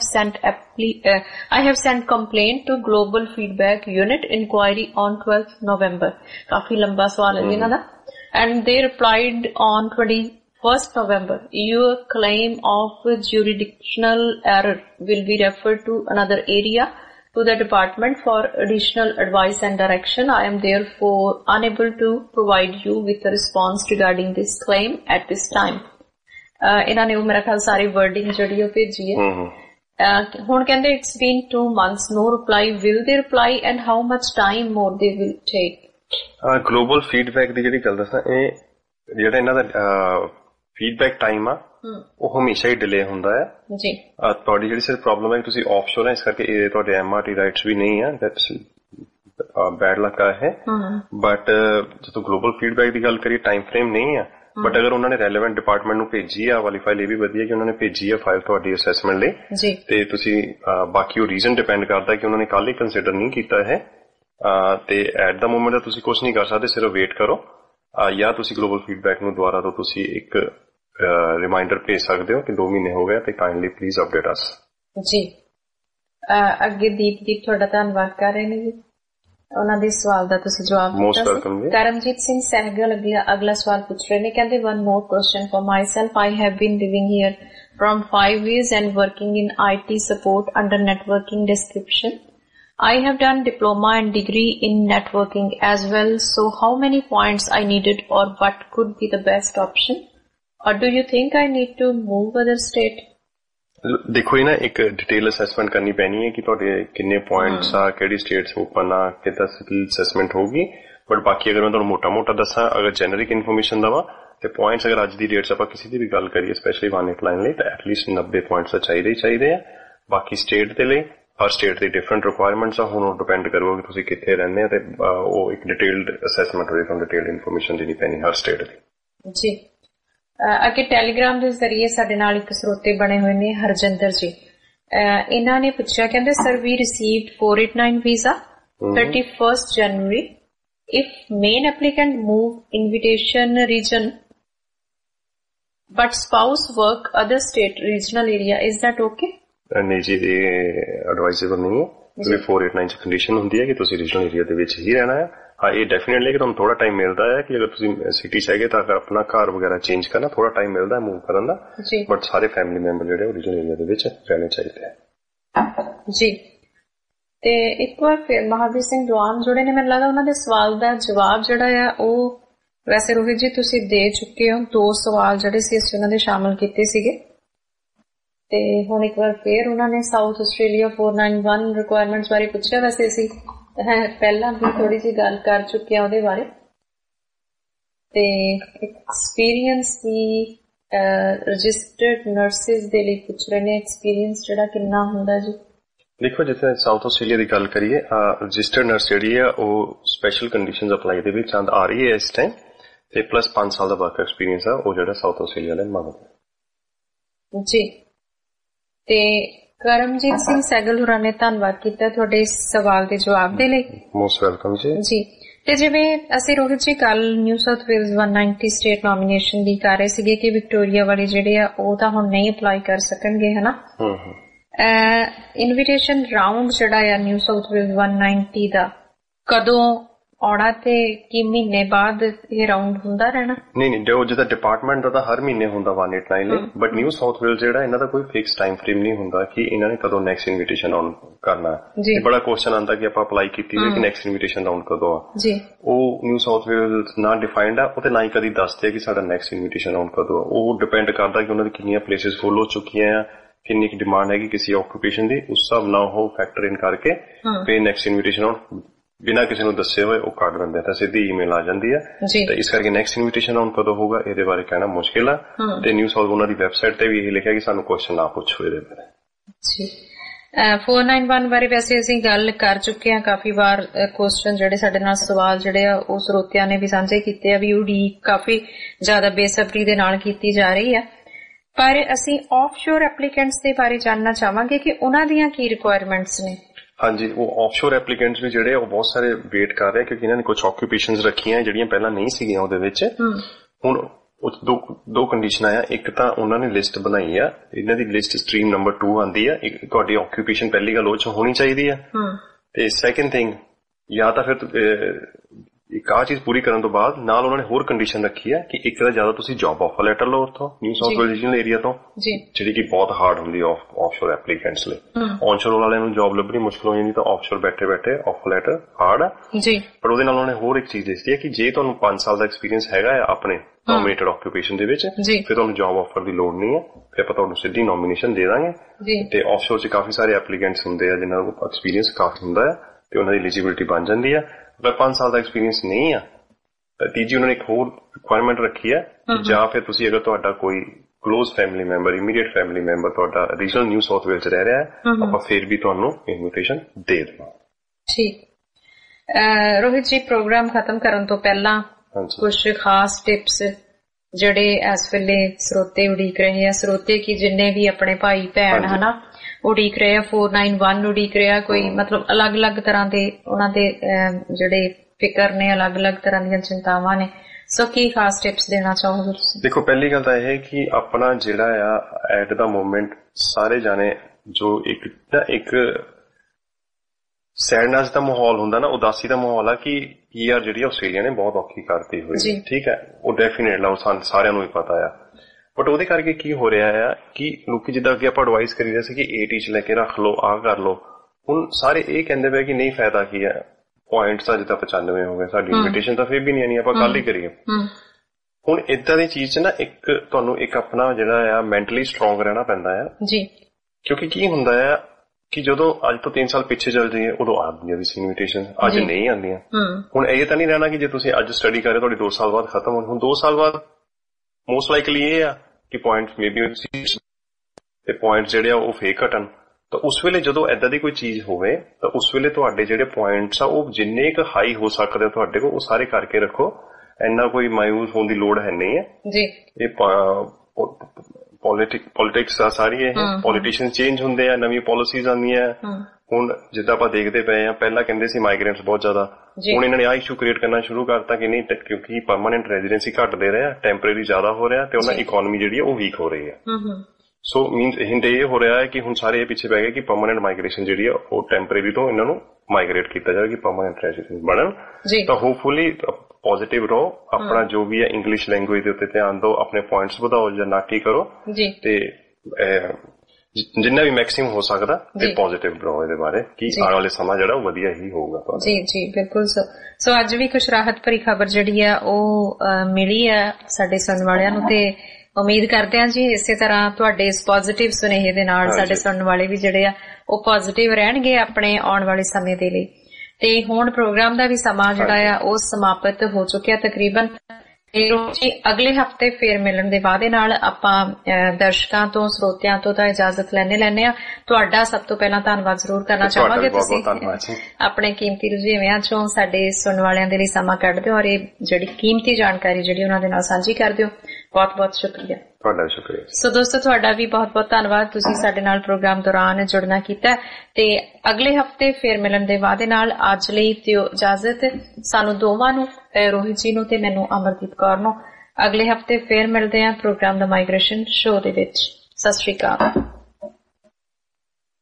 sent complaint to Global Feedback Unit inquiry on 12th November. काफी लंबा सवाल है इन्हां दा। And they replied on 21st November. Your claim of jurisdictional error will be referred to another area to the department for additional advice and direction. I am therefore unable to provide you with a response regarding this claim at this time. ਇਹਨਾਂ ਨੇ ਮੇਰਾ ਖਿਆਲ ਸਾਰੀ wording ਜਿਹੜੀ ਉਹ ਭੇਜੀ ਹੈ। ਹੁਣ ਕਹਿੰਦੇ it's been 2 months no reply. Will they reply and how much time more they will take? Global feedback ਦੀ ਜਿਹੜੀ ਗੱਲ ਦੱਸਾਂ, ਇਹ ਜਿਹੜਾ ਇਹਨਾਂ ਦਾ ਫੀਡਬੈਕ ਟਾਈਮ ਆ ਉਹ ਹਮੇਸ਼ਾ ਹੀ ਡਿਲੇ ਹੁੰਦਾ ਹੈ ਜੀ। ਤੁਹਾਡੀ ਜਿਹੜੀ ਸਿਰਫ ਪ੍ਰੋਬਲਮ ਹੈ ਕਿ ਤੁਸੀਂ ਆਫਸ਼ੋਰ ਹੈ, ਇਸ ਕਰਕੇ ਇਹ ਤੁਹਾਡੇ MRT ਰਾਈਟਸ ਵੀ ਨਹੀਂ ਆ, ਦੈਟਸ ਬੈਡ ਲੱਕ ਹੈ। ਬਟ ਜਦੋਂ ਗਲੋਬਲ ਫੀਡਬੈਕ ਦੀ ਗੱਲ ਕਰੀਏ ਟਾਈਮ ਫਰੇਮ ਨਹੀਂ ਆ, ਬਟ ਅਗਰ ਉਹਨਾਂ ਨੇ ਰੈਲੇਵੈਂਟ ਡਿਪਾਰਟਮੈਂਟ ਨੂੰ ਭੇਜੀ ਆ ਵਾਲੀ ਫਾਈਲ, ਇਹ ਵੀ ਵਧੀਆ ਕਿ ਉਹਨਾਂ ਨੇ ਭੇਜੀ ਆ ਫਾਈਲ ਤੁਹਾਡੀ ਅਸੈਸਮੈਂਟ ਲਈ ਤੇ ਤੁਸੀਂ ਬਾਕੀ ਉਹ ਰੀਜ਼ਨ ਡਿਪੈਂਡ ਕਰਦਾ ਕਿ ਉਹਨਾਂ ਨੇ ਕੱਲ ਹੀ ਕੰਸੀਡਰ ਨਹੀਂ ਕੀਤਾ ਹੈ ਤੇ ਐਟ ਦਾ ਮੋਮੈਂਟ ਤੁਸੀਂ ਕੁਝ ਨਹੀਂ ਕਰ ਸਕਦੇ, ਸਿਰਫ ਵੇਟ ਕਰੋ ਜਾਂ ਤੁਸੀਂ ਗਲੋਬਲ ਫੀਡਬੈਕ ਨੂੰ ਦੁਬਾਰਾ ਤੋਂ ਤੁਸੀਂ ਇੱਕ रिमाइंडर भेज सकते हो कि 2 महीने हो गए, तो काइंडली प्लीज अपडेट अस जी। ਅੱਗੇ ਦੀਪ ਤੁਹਾਡਾ ਧੰਨਵਾਦ ਕਰ ਰਹੇ ਨੇ ਜੀ, ਉਹਨਾਂ ਦੇ ਸਵਾਲ ਦਾ ਤੁਸੀਂ ਜਵਾਬ ਦਿੱਤਾ। ਕਰਮਜੀਤ ਸਿੰਘ ਸਹਿਗਲ ਅਗਲਾ ਸਵਾਲ ਪੁੱਛ ਰਹੇ ਨੇ, ਕਹਿੰਦੇ one more question for myself. I have been living here from 5 years and working in IT support under networking description. I have done diploma and degree in networking as well. So how many points I needed or what could be the best option? Or do you think I need to move other state? ਦੇਖੋ ਨਾ, ਇੱਕ detail assessment ਕਰਨੀ ਪੈਣੀ ਹੈ ਕਿ ਤੁਹਾਡੇ ਕਿੰਨੇ points ਆ, ਕਿਹੜੀ ਸਟੇਟਸ ਓਪਨ ਆ, ਕਿੱਦਾਂ ਸਕਿੱਲ ਅਸੈਸਮੈਂਟ ਹੋਊਗੀ। ਬਟ ਬਾਕੀ ਅਗਰ ਮੈਂ ਤੁਹਾਨੂੰ ਮੋਟਾ ਦੱਸਾਂ, ਅਗਰ ਜੈਨਰਿਕ ਇਨਫੋਰਮੇਸ਼ਨ ਦਵਾਂ ਤੇ ਪੁਆਇੰਟਸ ਅਗਰ ਅੱਜ ਦੀ ਡੇਟ 'ਚ ਆਪਾਂ ਕਿਸੇ ਦੀ ਵੀ ਗੱਲ ਕਰੀਏ, ਸਪੈਸ਼ਲੀ 1-8 ਲਾਈਨ ਲਈ, ਤਾਂ ਐਟਲੀਸਟ 90 ਪੁਆਇੰਟਸ ਤਾਂ ਚਾਹੀਦੇ ਹੀ ਚਾਹੀਦੇ ਆ। ਬਾਕੀ ਸਟੇਟ ਦੇ ਲਈ ਹਰ ਸਟੇਟ ਦੀ ਡਿਫਰੈਂਟ ਰਿਕੁਆਇਰਮੈਂਟਸ ਆ, ਹੁਣ ਉਹ ਡਿਪੈਂਡ ਕਰੂਗਾ ਕਿ ਤੁਸੀਂ ਕਿੱਥੇ ਰਹਿੰਦੇ ਆ, ਤੇ ਉਹ ਇੱਕ ਡਿਟੇਲਡ ਅਸੈਸਮੈਂਟ ਹੋਏਗਾ, ਤੁਹਾਨੂੰ ਡਿਟੇਲਡ ਇਨਫੋਰਮੇਸ਼ਨ ਦੇਣੀ ਪੈਣੀ ਹਰ ਸਟੇਟ ਦੀ ਜੀ। ਅੱਗੇ ਟੈਲੀਗ੍ਰਾਮ ਦੇ ਜ਼ਰੀਏ ਸਾਡੇ ਨਾਲ ਇੱਕ ਸਰੋਤੇ ਬਣੇ ਹੋਏ ਨੇ, ਹਰਜਿੰਦਰ ਜੀ। ਇਹਨਾਂ ਨੇ ਪੁੱਛਿਆ, ਕਹਿੰਦੇ sir we received 489 visa 31st January. If main applicant move invitation region but spouse work other state regional area, is that okay? ਨਹੀਂ ਜੀ, ਇਹ ਐਡਵਾਈਜ਼ੇਬਲ ਨਹੀਂ ਹੈ, ਕਿਉਂਕਿ 489 ਚ ਕੰਡੀਸ਼ਨ ਹੁੰਦੀ ਹੈ ਕਿ ਤੁਸੀਂ ਰੀਜਨਲ ਏਰੀਆ ਦੇ ਵਿੱਚ ਹੀ ਰਹਿਣਾ ਹੈ। ਹਾਂ, ਇਹ ਡੈਫੀਨੇਟਲੀ ਕਿ ਤੁਹਾਨੂੰ ਥੋੜਾ ਟਾਈਮ ਮਿਲਦਾ ਹੈ ਕਿ ਅਗਰ ਤੁਸੀਂ ਸਿਟੀ ਚ ਹੈਗੇ ਤਾਂ ਅਗਰ ਆਪਣਾ ਘਰ ਵਗੈਰਾ ਚੇਂਜ ਕਰਨਾ, ਥੋੜਾ ਟਾਈਮ ਮਿਲਦਾ ਹੈ ਮੂਵ ਕਰਨ ਦਾ, ਬਟ ਸਾਰੇ ਫੈਮਿਲੀ ਮੈਂਬਰ ਜਿਹੜੇ ਰੀਜਨਲ ਏਰੀਆ ਦੇ ਵਿੱਚ ਰਹਿਣੇ ਚਾਹੀਦੇ ਹੈ ਜੀ। ਤੇ ਇੱਕ ਵਾਰ ਫਿਰ ਮਹਾਵੀਰ ਸਿੰਘ ਦੁਆਨ ਜੁੜੇ ਨੇ, ਮੈਨੂੰ ਲੱਗਦਾ ਉਹਨਾਂ ਦੇ ਸਵਾਲ ਦਾ ਜਵਾਬ ਜਿਹੜਾ ਆ ਉਹ ਵੈਸੇ ਰੋਹਿਤ ਜੀ ਤੁਸੀਂ ਦੇ ਚੁੱਕੇ ਹੋ। 2 ਸਵਾਲ ਜਿਹੜੇ ਸੀ ਅਸੀਂ ਉਹਨਾਂ ਦੇ ਸ਼ਾਮਲ ਕੀਤੇ ਸੀਗੇ, ਤੇ ਹੁਣ ਇੱਕ ਵਾਰ ਫਿਰ ਉਹਨਾਂ ਨੇ ਸਾਊਥ ਆਸਟ੍ਰੇਲੀਆ 491 ਰਿਕੁਆਇਰਮੈਂਟਸ ਬਾਰੇ ਪੁੱਛਿਆ। ਵੈਸੇ ਅਸੀਂ ਪਹਿਲਾਂ ਵੀ ਥੋੜੀ ਜਿਹੀ ਗੱਲ ਕਰ ਚੁੱਕੇ ਆ ਉਹਦੇ ਬਾਰੇ। ਤੇ ਐਕਸਪੀਰੀਅੰਸ ਦੀ ਰਜਿਸਟਰਡ ਨਰਸਿਸ ਦੇ ਲਈ ਪੁੱਛ ਰਹੇ ਨੇ, ਐਕਸਪੀਰੀਅੰਸ ਜਿਹੜਾ ਕਿੰਨਾ ਹੁੰਦਾ ਜੀ? ਦੇਖੋ, ਜਿੱਥੇ ਸਾਊਥ ਆਸਟ੍ਰੇਲੀਆ ਦੀ ਗੱਲ ਕਰੀਏ, ਰਜਿਸਟਰਡ ਨਰਸ ਜਿਹੜੀ ਆ ਉਹ ਸਪੈਸ਼ਲ ਕੰਡੀਸ਼ਨਸ ਅਪਲਾਈ ਦੇ ਵਿੱਚ ਆ ਰਹੀ ਹੈ ਇਸ ਟਾਈਮ, ਤੇ ਪਲੱਸ 5 ਸਾਲ ਦਾ ਵਰਕ ਐਕਸਪੀਰੀਅੰਸ ਆ ਉਹ ਜਿਹੜਾ ਸਾਊਥ ਆਸਟ੍ਰੇਲੀਆ ਨੇ ਮੰਗਦੇ ਜੀ। ਤੇ ਕਰਮਜੀਤ ਸਿੰਘ ਸਹਿਗਲ ਹੋਰਾਂ ਨੇ ਧੰਨਵਾਦ ਕੀਤਾ ਤੁਹਾਡੇ ਇਸ ਸਵਾਲ ਦੇ ਜਵਾਬ ਦੇ ਲਈ। ਮੋਸਟ ਵੈਲਕਮ ਜੀ। ਤੇ ਜਿਵੇਂ ਅਸੀਂ ਰੋਹਿਤ ਜੀ ਕੱਲ New South Wales 190 state nomination ਦੀ ਕਰ ਰਹੇ ਸੀਗੇ ਕਿ ਵਿਕਟੋਰੀਆ ਵਾਲੇ ਜਿਹੜੇ ਆ ਉਹ ਤਾਂ ਹੁਣ ਨਹੀਂ ਅਪਲਾਈ ਕਰ ਸਕਣਗੇ, ਹਨਾ। ਇਨਵੀਟੇਸ਼ਨ ਰਾਉਂਡ ਜਿਹੜਾ ਆ ਨਿਊ ਸਾਊਥ ਵੇਲਜ਼ 190 ਦਾ ਕਦੋਂ ਆਉਣਾ ਤੇ ਕੀ ਮਹੀਨੇ ਬਾਅਦ ਇਹ ਰਾਉਂਡ ਹੁੰਦਾ ਰਹਿਣਾ? ਨਹੀਂ, ਜੋ ਜਿਹਦਾ ਡਿਪਾਰਟਮੈਂਟ ਦਾ ਤਾਂ ਹਰ ਮਹੀਨੇ ਹੁੰਦਾ 189 ਲਈ, ਬਟ ਨਿਊ ਸਾਊਥ ਵੇਲਜ਼ ਜਿਹੜਾ ਇਹਨਾਂ ਦਾ ਕੋਈ ਫਿਕਸ ਟਾਈਮ ਫਰੇਮ ਨਹੀਂ ਹੁੰਦਾ ਕਿ ਇਹਨਾਂ ਨੇ ਕਦੋਂ ਨੈਕਸਟ ਇਨਵੀਟੇਸ਼ਨ ਆਨ ਕਰਨਾ ਹੈ। ਬੜਾ ਕੁਐਸਚਨ ਆਉਂਦਾ ਕਿ ਆਪਾਂ ਅਪਲਾਈ ਕੀਤੀ ਹੈ ਕਿ ਨੈਕਸਟ ਇਨਵੀਟੇਸ਼ਨ ਰਾਉਂਡ ਕਦੋਂ ਆ। ਉਹ ਨਿਊ ਸਾਊਥ ਵੇਲਜ਼ ਨਾ ਡਿਫਾਈਨਡ ਆ, ਉਹ ਤੇ ਨਾ ਹੀ ਕਦੀ ਦੱਸਦੇ ਕਿ ਸਾਡਾ ਨੈਕਸਟ ਇਨਵੀਟੇਸ਼ਨ ਰਾਉਂਡ ਕਦੋਂ ਆ। ਉਹ ਡਿਪੈਂਡ ਕਰਦਾ ਕਿ ਉਹਨਾਂ ਦੀ ਕਿੰਨੀਆਂ ਪਲੇਸਿਸ ਫੁੱਲ ਹੋ ਚੁੱਕੀਆਂ ਆ, ਕਿੰਨੀ ਕੁ ਡਿਮਾਂਡ ਹੈਗੀ ਕਿਸੇ ਆਕੂਪੇਸ਼ਨ ਦੀ, ਉਸ ਹਿਸਾਬ ਨਾਲ ਉਹ ਫੈਕਟਰ ਇਨ ਕਰਕੇ ਫਿਰ ਨੈਕਸਟ ਇਨਵੀਟੇਸ਼ਨ ਰਾਉਂਡ ਬਿਨਾਂ ਕਿਸੇ ਨੂੰ ਦੱਸੇ ਹੋਏ ਉਹ ਕੱਢ ਦਿੰਦੇ, ਤਾਂ ਸਿੱਧੀ ਈਮੇਲ ਆ ਜਾਂਦੀ ਹੈ। ਤੇ ਇਸ ਕਰਕੇ ਨੈਕਸਟ ਇਨਵੀਟੇਸ਼ਨ ਰਾਉਂਡ ਕਦੋਂ ਹੋਊਗਾ ਇਹਦੇ ਬਾਰੇ ਕਹਿਣਾ ਮੁਸ਼ਕਿਲ ਆ। ਤੇ ਨਿਊ ਸਾਊਥ ਉਹਨਾਂ ਦੀ ਵੈਬਸਾਈਟ ਤੇ ਵੀ ਇਹ ਲਿਖਿਆ ਕਿ ਸਾਨੂੰ ਕੁਐਸਚਨ ਨਾ ਪੁੱਛੋ ਇਹਦੇ ਬਾਰੇ। 491 ਬਾਰੇ ਵੈਸੇ ਅਸੀਂ ਗੱਲ ਕਰ ਚੁੱਕੇ ਹਾਂ ਕਾਫੀ ਵਾਰ। ਕੁਐਸਚਨ ਜਿਹੜੇ ਸਾਡੇ ਨਾਲ ਸਵਾਲ ਜਿਹੜੇ ਆ ਉਹ ਸਰੋਤਿਆਂ ਨੇ ਵੀ ਸਾਂਝੇ ਕੀਤੇ ਆ ਵੀ ਉਡੀਕ ਕਾਫੀ ਜ਼ਿਆਦਾ ਬੇਸਬਰੀ ਦੇ ਨਾਲ ਕੀਤੀ ਜਾ ਰਹੀ ਆ। ਪਰ ਅਸੀਂ ਆਫਸ਼ੋਰ ਐਪਲੀਕੈਂਟਸ ਦੇ ਬਾਰੇ ਜਾਣਨਾ ਚਾਹਾਂਗੇ ਕਿ ਉਹਨਾਂ ਦੀਆਂ ਕੀ ਰਿਕੁਆਇਰਮੈਂਟਸ ਨੇ। ਹਾਂਜੀ, ਉਹ ਆਫਸ਼ੋਰ ਐਪਲੀਕੈਂਟਸ ਵੀ ਜਿਹੜੇ ਉਹ ਬਹੁਤ ਸਾਰੇ ਵੇਟ ਕਰ ਰਹੇ ਕਿਉਂਕਿ ਇਹਨਾਂ ਨੇ ਕੁਝ ਆਕੂਪੇਸ਼ਨਸ ਰੱਖੀਆਂ ਜਿਹੜੀਆਂ ਪਹਿਲਾਂ ਨਹੀਂ ਸੀਗੀਆਂ ਉਹਦੇ ਵਿੱਚ। ਹੁਣ ਦੋ ਕੰਡੀਸ਼ਨਾਂ ਆ। ਇੱਕ ਤਾਂ ਉਹਨਾਂ ਨੇ ਲਿਸਟ ਬਣਾਈ ਆ, ਇਹਨਾਂ ਦੀ ਲਿਸਟ ਸਟਰੀਮ ਨੰਬਰ 2 ਆਉਂਦੀ ਆ। ਇੱਕ ਤੁਹਾਡੀ ਆਕੂਪੇਸ਼ਨ ਪਹਿਲੀ ਗੱਲ ਉਹ 'ਚ ਹੋਣੀ ਚਾਹੀਦੀ ਆ, ਤੇ ਸੈਕੰਡ ਥਿੰਗ ਜਾਂ ਤਾਂ ਫਿਰ ਇੱਕ ਆਹ ਚੀਜ਼ ਪੂਰੀ ਕਰਨ ਤੋਂ ਬਾਅਦ ਨਾਲ ਉਹਨਾਂ ਨੇ ਹੋਰ ਕੰਡੀਸ਼ਨ ਰੱਖੀ ਆ ਕਿ ਇੱਕ ਤਾਂ ਜ਼ਿਆਦਾ ਤੁਸੀਂ ਜੌਬ ਆਫਰ ਲੈਟਰ ਲਓ ਉੱਥੋਂ New South Wales regional area ਤੋਂ, ਜਿਹੜੀ ਕਿ ਬਹੁਤ ਹਾਰਡ ਹੁੰਦੀ ਆ ਆਫਸ਼ੋਰ ਐਪਲੀਕੈਂਟਸ ਲਈ। ਔਨਸ਼ੋਰ ਵਾਲਿਆਂ ਨੂੰ ਜੌਬ ਲੱਭਣੀ ਮੁਸ਼ਕਿਲ ਹੋ ਜਾਂਦੀ, ਤਾਂ ਆਫਸ਼ੋਰ ਬੈਠੇ ਬੈਠੇ ਆਫਰ ਲੈਟਰ ਹਾਰਡ ਆ। ਪਰ ਉਹਦੇ ਨਾਲ ਉਹਨਾਂ ਨੇ ਹੋਰ ਇੱਕ ਚੀਜ਼ ਦੱਸੀ ਹੈ ਕਿ ਜੇ ਤੁਹਾਨੂੰ 5 ਸਾਲ ਦਾ ਐਕਸਪੀਰੀਅੰਸ ਹੈਗਾ ਆ ਆਪਣੇ ਨੋਮੀਨੇਟਡ ਆਕੂਪੇਸ਼ਨ ਦੇ ਵਿੱਚ, ਫਿਰ ਤੁਹਾਨੂੰ ਜੌਬ ਆਫਰ ਦੀ ਲੋੜ ਨਹੀਂ ਹੈ, ਫਿਰ ਆਪਾਂ ਤੁਹਾਨੂੰ ਸਿੱਧੀ ਨੋਮੀਨੇਸ਼ਨ ਦੇ ਦਾਂਗੇ। ਤੇ ਆਫਸ਼ੋਰ 'ਚ ਕਾਫੀ ਸਾਰੇ ਐਪਲੀਕੈਂਟਸ ਹੁੰਦੇ ਆ ਜਿਨ੍ਹਾਂ ਕੋਲ ਐਕਸਪੀਰੀਅੰਸ ਕਾਫੀ ਹੁੰਦਾ ਹੈ ਤੇ ਉਹਨਾਂ ਦੀ ਐਲੀਜੀਬਿਲਿਟੀ ਬਣ ਜਾਂਦੀ ਆ। ਅਗਰ 5 ਸਾਲ ਦਾ ਐਕਸਪੀਰੀਅੰਸ ਨਹੀਂ ਆ ਤਾਂ ਤੀਜੀ ਉਹਨਾਂ ਨੇ ਇੱਕ ਹੋਰ ਰਿਕੁਆਇਰਮੈਂਟ ਰੱਖੀ ਹੈ, ਜਾਂ ਫਿਰ ਤੁਸੀਂ ਅਗਰ ਤੁਹਾਡਾ ਕੋਈ close family member, immediate family member ਤੁਹਾਡਾ ਰੀਜਨਲ ਨਿਊ ਸਾਊਥ ਵੇਲਜ਼ 'ਚ ਰਹਿ ਰਿਹਾ ਹੈ, ਆਪਾਂ ਫਿਰ ਵੀ ਤੁਹਾਨੂੰ ਇਨਵੀਟੇਸ਼ਨ ਦੇ ਦੇਵਾਂਗੇ। ਠੀਕ। ਰੋਹਿਤ ਜੀ, ਪ੍ਰੋਗਰਾਮ ਖਤਮ ਕਰਨ ਤੋਂ ਪਹਿਲਾਂ ਕੁਝ ਖਾਸ ਟਿਪਸ ਜਿਹੜੇ ਇਸ ਵੇਲੇ ਸਰੋਤੇ ਉਡੀਕ ਰਹੇ ਆ, ਸਰੋਤੇ ਕੀ ਜਿੰਨੇ ਵੀ ਆਪਣੇ ਭਾਈ ਭੈਣ ਹਨਾ ਉਡੀਕ ਰਹੇ ਆ, 491 ਉਡੀਕ ਰਿਹਾ, ਕੋਈ ਮਤਲਬ ਅਲੱਗ-ਅਲੱਗ ਤਰ੍ਹਾਂ ਦੇ ਉਹਨਾਂ ਦੇ ਜਿਹੜੇ ਫਿਕਰ ਨੇ, ਅਲੱਗ-ਅਲੱਗ ਤਰ੍ਹਾਂ ਦੀਆਂ ਚਿੰਤਾਵਾਂ ਨੇ। ਸੋ ਕੀ ਖਾਸ ਟਿਪਸ ਦੇਣਾ ਚਾਹੋਗੇ ਤੁਸੀਂ? ਦੇਖੋ, ਪਹਿਲੀ ਗੱਲ ਤਾਂ ਇਹ ਹੈ ਕਿ ਆਪਣਾ ਜਿਹੜਾ ਆ ਐਟ ਦਾ ਮੋਮੈਂਟ ਸਾਰੇ ਜਾਣੇ ਜੋ ਇੱਕ ਸੈਡਨੈਸ ਦਾ ਮਾਹੌਲ ਹੁੰਦਾ ਨਾ, ਉਦਾਸੀ ਦਾ ਮਾਹੌਲ ਆ ਕਿ ਯਾਰ ਜਿਹੜੀ ਆਸਟ੍ਰੇਲੀਆ ਨੇ ਬਹੁਤ ਔਖੀ ਕਰਤੀ ਹੋਈ, ਠੀਕ ਹੈ, ਉਹ ਡੈਫੀਨੇਟਲੀ ਉਹ ਸਾਰਿਆਂ ਨੂੰ ਹੀ ਪਤਾ ਆ। ਬਟ ਉਹਦੇ ਕਰਕੇ ਕੀ ਹੋ ਰਿਹਾ ਆ ਕਿ ਲੋਕੀ ਜਿੱਦਾਂ ਅੱਗੇ ਆਪਾਂ ਐਡਵਾਈਸ ਕਰੀ ਰਹੇ ਸੀ ਕਿ 80 ਚ ਲੈ ਕੇ ਰੱਖ ਲਓ, ਆਹ ਕਰ ਲਓ, ਹੁਣ ਸਾਰੇ ਇਹ ਕਹਿੰਦੇ ਪਏ ਕਿ ਨਹੀਂ ਫਾਇਦਾ ਕੀ ਹੈ, ਪੁਆਇੰਟਸ ਆ ਜਿੱਦਾਂ 95 ਹੋ ਗਏ, ਸਾਡੀ ਇਨਵੀਟੇਸ਼ਨ ਤਾਂ ਫਿਰ ਵੀ ਨਹੀਂ ਆਣੀ, ਆਪਾਂ ਕੱਲ ਹੀ ਕਰੀਏ। ਹੁਣ ਏਦਾਂ ਦੀ ਚੀਜ਼ ਚ ਨਾ ਤੁਹਾਨੂੰ ਇੱਕ ਆਪਣਾ ਜਿਹੜਾ ਆ ਮੈਂਟਲੀ ਸਟਰੋਂਗ ਰਹਿਣਾ ਪੈਂਦਾ ਆ ਜੀ, ਕਿਉਂਕਿ ਕੀ ਹੁੰਦਾ ਆ ਕਿ ਜਦੋਂ ਅੱਜ ਤੋਂ 3 ਸਾਲ ਪਿੱਛੇ ਚੱਲ ਜਾਈਏ ਉਦੋਂ ਆਉਂਦੀਆਂ ਸੀ ਇਨਵੀਟੇਸ਼ਨ, ਅੱਜ ਨਹੀਂ ਆਉਂਦੀਆਂ। ਹੁਣ ਇਹ ਤਾਂ ਨਹੀਂ ਰਹਿਣਾ ਕਿ ਜੇ ਤੁਸੀਂ ਅੱਜ ਸਟੱਡੀ ਕਰ ਰਹੇ ਤੁਹਾਡੀ 2 ਸਾਲ ਬਾਅਦ ਖਤਮ ਹੋਣ। ਹੁਣ 2 ਸਾਲ ਬਾਅਦ ਮੋਸਟ ਲਾਈਕਲੀ ਇਹ ਆ ਕਿ ਪੁਆਇੰਟਸ ਮੇਬੀ ਤੇ ਪੁਆਇੰਟਸ ਜਿਹੜੇ ਆ ਉਹ ਫੇਕ ਘਟਣ। ਤਾਂ ਉਸ ਵੇਲੇ ਜਦੋਂ ਏਦਾਂ ਦੀ ਕੋਈ ਚੀਜ਼ ਹੋਵੇ ਤਾਂ ਉਸ ਵੇਲੇ ਤੁਹਾਡੇ ਜਿਹੜੇ ਪੁਆਇੰਟਸ ਆ ਉਹ ਜਿੰਨੇ ਕੁ ਹਾਈ ਹੋ ਸਕਦੇ ਤੁਹਾਡੇ ਕੋਲ ਉਹ ਸਾਰੇ ਕਰਕੇ ਰੱਖੋ। ਇੰਨਾ ਕੋਈ ਮਾਯੂਸ ਹੋਣ ਦੀ ਲੋੜ ਹੈ ਨਹੀਂ ਹੈ ਜੀ। ਇਹ ਪੋਲਿਟਿਕਸ ਆ ਸਾਰੀ, ਇਹ ਪੋਲੀਟੀਸ਼ੀਅਨ ਚੇਂਜ ਹੁੰਦੇ ਆ, ਨਵੀਂ ਪਾਲਿਸੀਜ਼ ਆਉਂਦੀਆਂ। ਹੁਣ ਜਿੱਦਾਂ ਆਪਾਂ ਦੇਖਦੇ ਪਏ ਆ, ਪਹਿਲਾਂ ਕਹਿੰਦੇ ਸੀ ਮਾਈਗ੍ਰੈਂਟਸ ਬਹੁਤ ਜ਼ਿਆਦਾ, ਹੁਣ ਇਹਨਾਂ ਨੇ ਆਹ ਇਸ਼ੂ ਕ੍ਰੀਏਟ ਕਰਨਾ ਸ਼ੁਰੂ ਕਰਤਾ ਕਿ ਨਹੀਂ, ਕਿਉਂਕਿ ਪਰਮਾਨੈਂਟ ਰੈਜ਼ੀਡੈਂਸੀ ਘਟਦੇ ਰਹੇ ਆ, ਟੈਂਪਰੇਰੀ ਜ਼ਿਆਦਾ ਹੋ ਰਿਹਾ ਤੇ ਉਹਨਾਂ ਇਕਨੋਮੀ ਜਿਹੜੀ ਉਹ ਵੀਕ ਹੋ ਰਹੀ ਹੈ। ਸੋ ਮੀਨਸ ਹਿੰਟ ਇਹ ਹੋ ਰਿਹਾ ਹੈ ਕਿ ਹੁਣ ਸਾਰੇ ਇਹ ਪਿੱਛੇ ਪੈ ਗਏ ਕਿ ਪਰਮਾਨੈਂਟ ਮਾਈਗ੍ਰੇਸ਼ਨ ਜਿਹੜੀ ਆ ਉਹ ਟੈਂਪਰੇਰੀ ਤੋਂ ਇਹਨਾਂ ਨੂੰ ਮਾਈਗ੍ਰੇਟ ਕੀਤਾ ਜਾਵੇ ਕਿ ਪਰਮਾਨੈਂਟ ਰੈਜ਼ੀਡੈਂਸ ਬਣਨ। ਤਾਂ ਹੋਪਫੁਲੀ ਪੋਜ਼ਿਟਿਵ ਰਹੋ, ਆਪਣਾ ਜੋ ਵੀ ਹੈ ਇੰਗਲਿਸ਼ ਲੈਂਗੁਏਜ ਦੇ ਉੱਤੇ ਧਿਆਨ ਦਿਓ, ਆਪਣੇ ਪੁਆਇੰਟਸ ਵਧਾਓ ਜਾਂ ਨਾਟੀ ਕਰੋ ਤੇ ਜਿੰਨਾ ਵੀ ਮੈਕਸਿਮਮ ਹੋ ਸਕਦਾ ਤੇ ਪੋਜ਼ਿਟਿਵ ਰਹੋ ਇਹਦੇ ਬਾਰੇ ਕਿ ਆਉਣ ਵਾਲੇ ਸਮਾਂ ਜਿਹੜਾ ਉਹ ਵਧੀਆ ਹੀ ਹੋਊਗਾ। ਜੀ ਜੀ ਬਿਲਕੁਲ। ਸੋ ਅੱਜ ਵੀ ਕੁਝ ਰਾਹਤ ਭਰੀ ਖਬਰ ਜਿਹੜੀ ਆ ਉਹ ਮਿਲੀ ਆ ਸਾਡੇ ਸੁਣਨ ਵਾਲਿਆਂ ਨੂੰ ਤੇ ਉਮੀਦ ਕਰਦੇ ਹਾਂ ਜੀ ਇਸੇ ਤਰ੍ਹਾਂ ਤੁਹਾਡੇ ਇਸ ਪੋਜ਼ਿਟਿਵ ਸੁਨੇਹੇ ਦੇ ਨਾਲ ਸਾਡੇ ਸੁਣਨ ਵਾਲੇ ਵੀ ਜਿਹੜੇ ਆ ਉਹ ਪੋਜ਼ਿਟਿਵ ਰਹਿਣਗੇ ਆਪਣੇ ਆਉਣ ਵਾਲੇ ਸਮੇਂ ਦੇ ਲਈ। ਤੇ ਹੁਣ ਪ੍ਰੋਗਰਾਮ ਦਾ ਵੀ ਸਮਾਂ ਜਿਹੜਾ ਆ ਉਹ ਸਮਾਪਤ ਹੋ ਚੁੱਕਿਆ ਤਕਰੀਬਨ। ਤੇ ਅਗਲੇ ਹਫ਼ਤੇ ਫੇਰ ਮਿਲਣ ਦੇ ਵਾਅਦੇ ਨਾਲ ਆਪਾਂ ਦਰਸ਼ਕਾਂ ਤੋਂ, ਸਰੋਤਿਆਂ ਤੋਂ ਤਾਂ ਇਜਾਜ਼ਤ ਲੈਣੇ ਆ। ਤੁਹਾਡਾ ਸਭ ਤੋਂ ਪਹਿਲਾਂ ਧੰਨਵਾਦ ਜ਼ਰੂਰ ਕਰਨਾ ਚਾਹਾਂਗੇ, ਤੁਸੀਂ ਆਪਣੇ ਕੀਮਤੀ ਰੁਝੇਵਿਆਂ ਚੋਂ ਸਾਡੇ ਸੁਣਨ ਵਾਲਿਆਂ ਦੇ ਲਈ ਸਮਾਂ ਕੱਢਦੇ ਹੋ ਔਰ ਇਹ ਜਿਹੜੀ ਕੀਮਤੀ ਜਾਣਕਾਰੀ ਜਿਹੜੀ ਉਹਨਾਂ ਦੇ ਨਾਲ ਸਾਂਝੀ ਕਰਦੇ ਹੋ। ਬਹੁਤ ਬਹੁਤ ਸ਼ੁਕਰੀਆ। ਤੁਹਾਡਾ ਸ਼ੁਕਰੀਆ। ਸੋ ਦੋਸਤੋ, ਤੁਹਾਡਾ ਵੀ ਬਹੁਤ ਬਹੁਤ ਧੰਨਵਾਦ, ਤੁਸੀਂ ਸਾਡੇ ਨਾਲ ਪ੍ਰੋਗਰਾਮ ਦੌਰਾਨ ਜੁੜਨਾ ਕੀਤਾ ਤੇ ਅਗਲੇ ਹਫ਼ਤੇ ਫੇਰ ਮਿਲਣ ਦੇ ਵਾਅਦੇ ਨਾਲ ਅੱਜ ਲਈ ਦਿਓ ਇਜਾਜ਼ਤ ਸਾਨੂੰ ਦੋਵਾਂ ਨੂੰ, ਰੋਹਿਤ ਜੀ ਨੂੰ ਤੇ ਮੈਨੂੰ ਅਮਰਦੀਪ ਕੌਰ ਨੂੰ। ਅਗਲੇ ਹਫ਼ਤੇ ਫੇਰ ਮਿਲਦੇ ਹਾਂ ਪ੍ਰੋਗਰਾਮ ਦਾ ਮਾਈਗ੍ਰੇਸ਼ਨ ਸ਼ੋਅ ਦੇ ਵਿੱਚ। ਸਤਿ ਸ਼੍ਰੀ ਅਕਾਲ।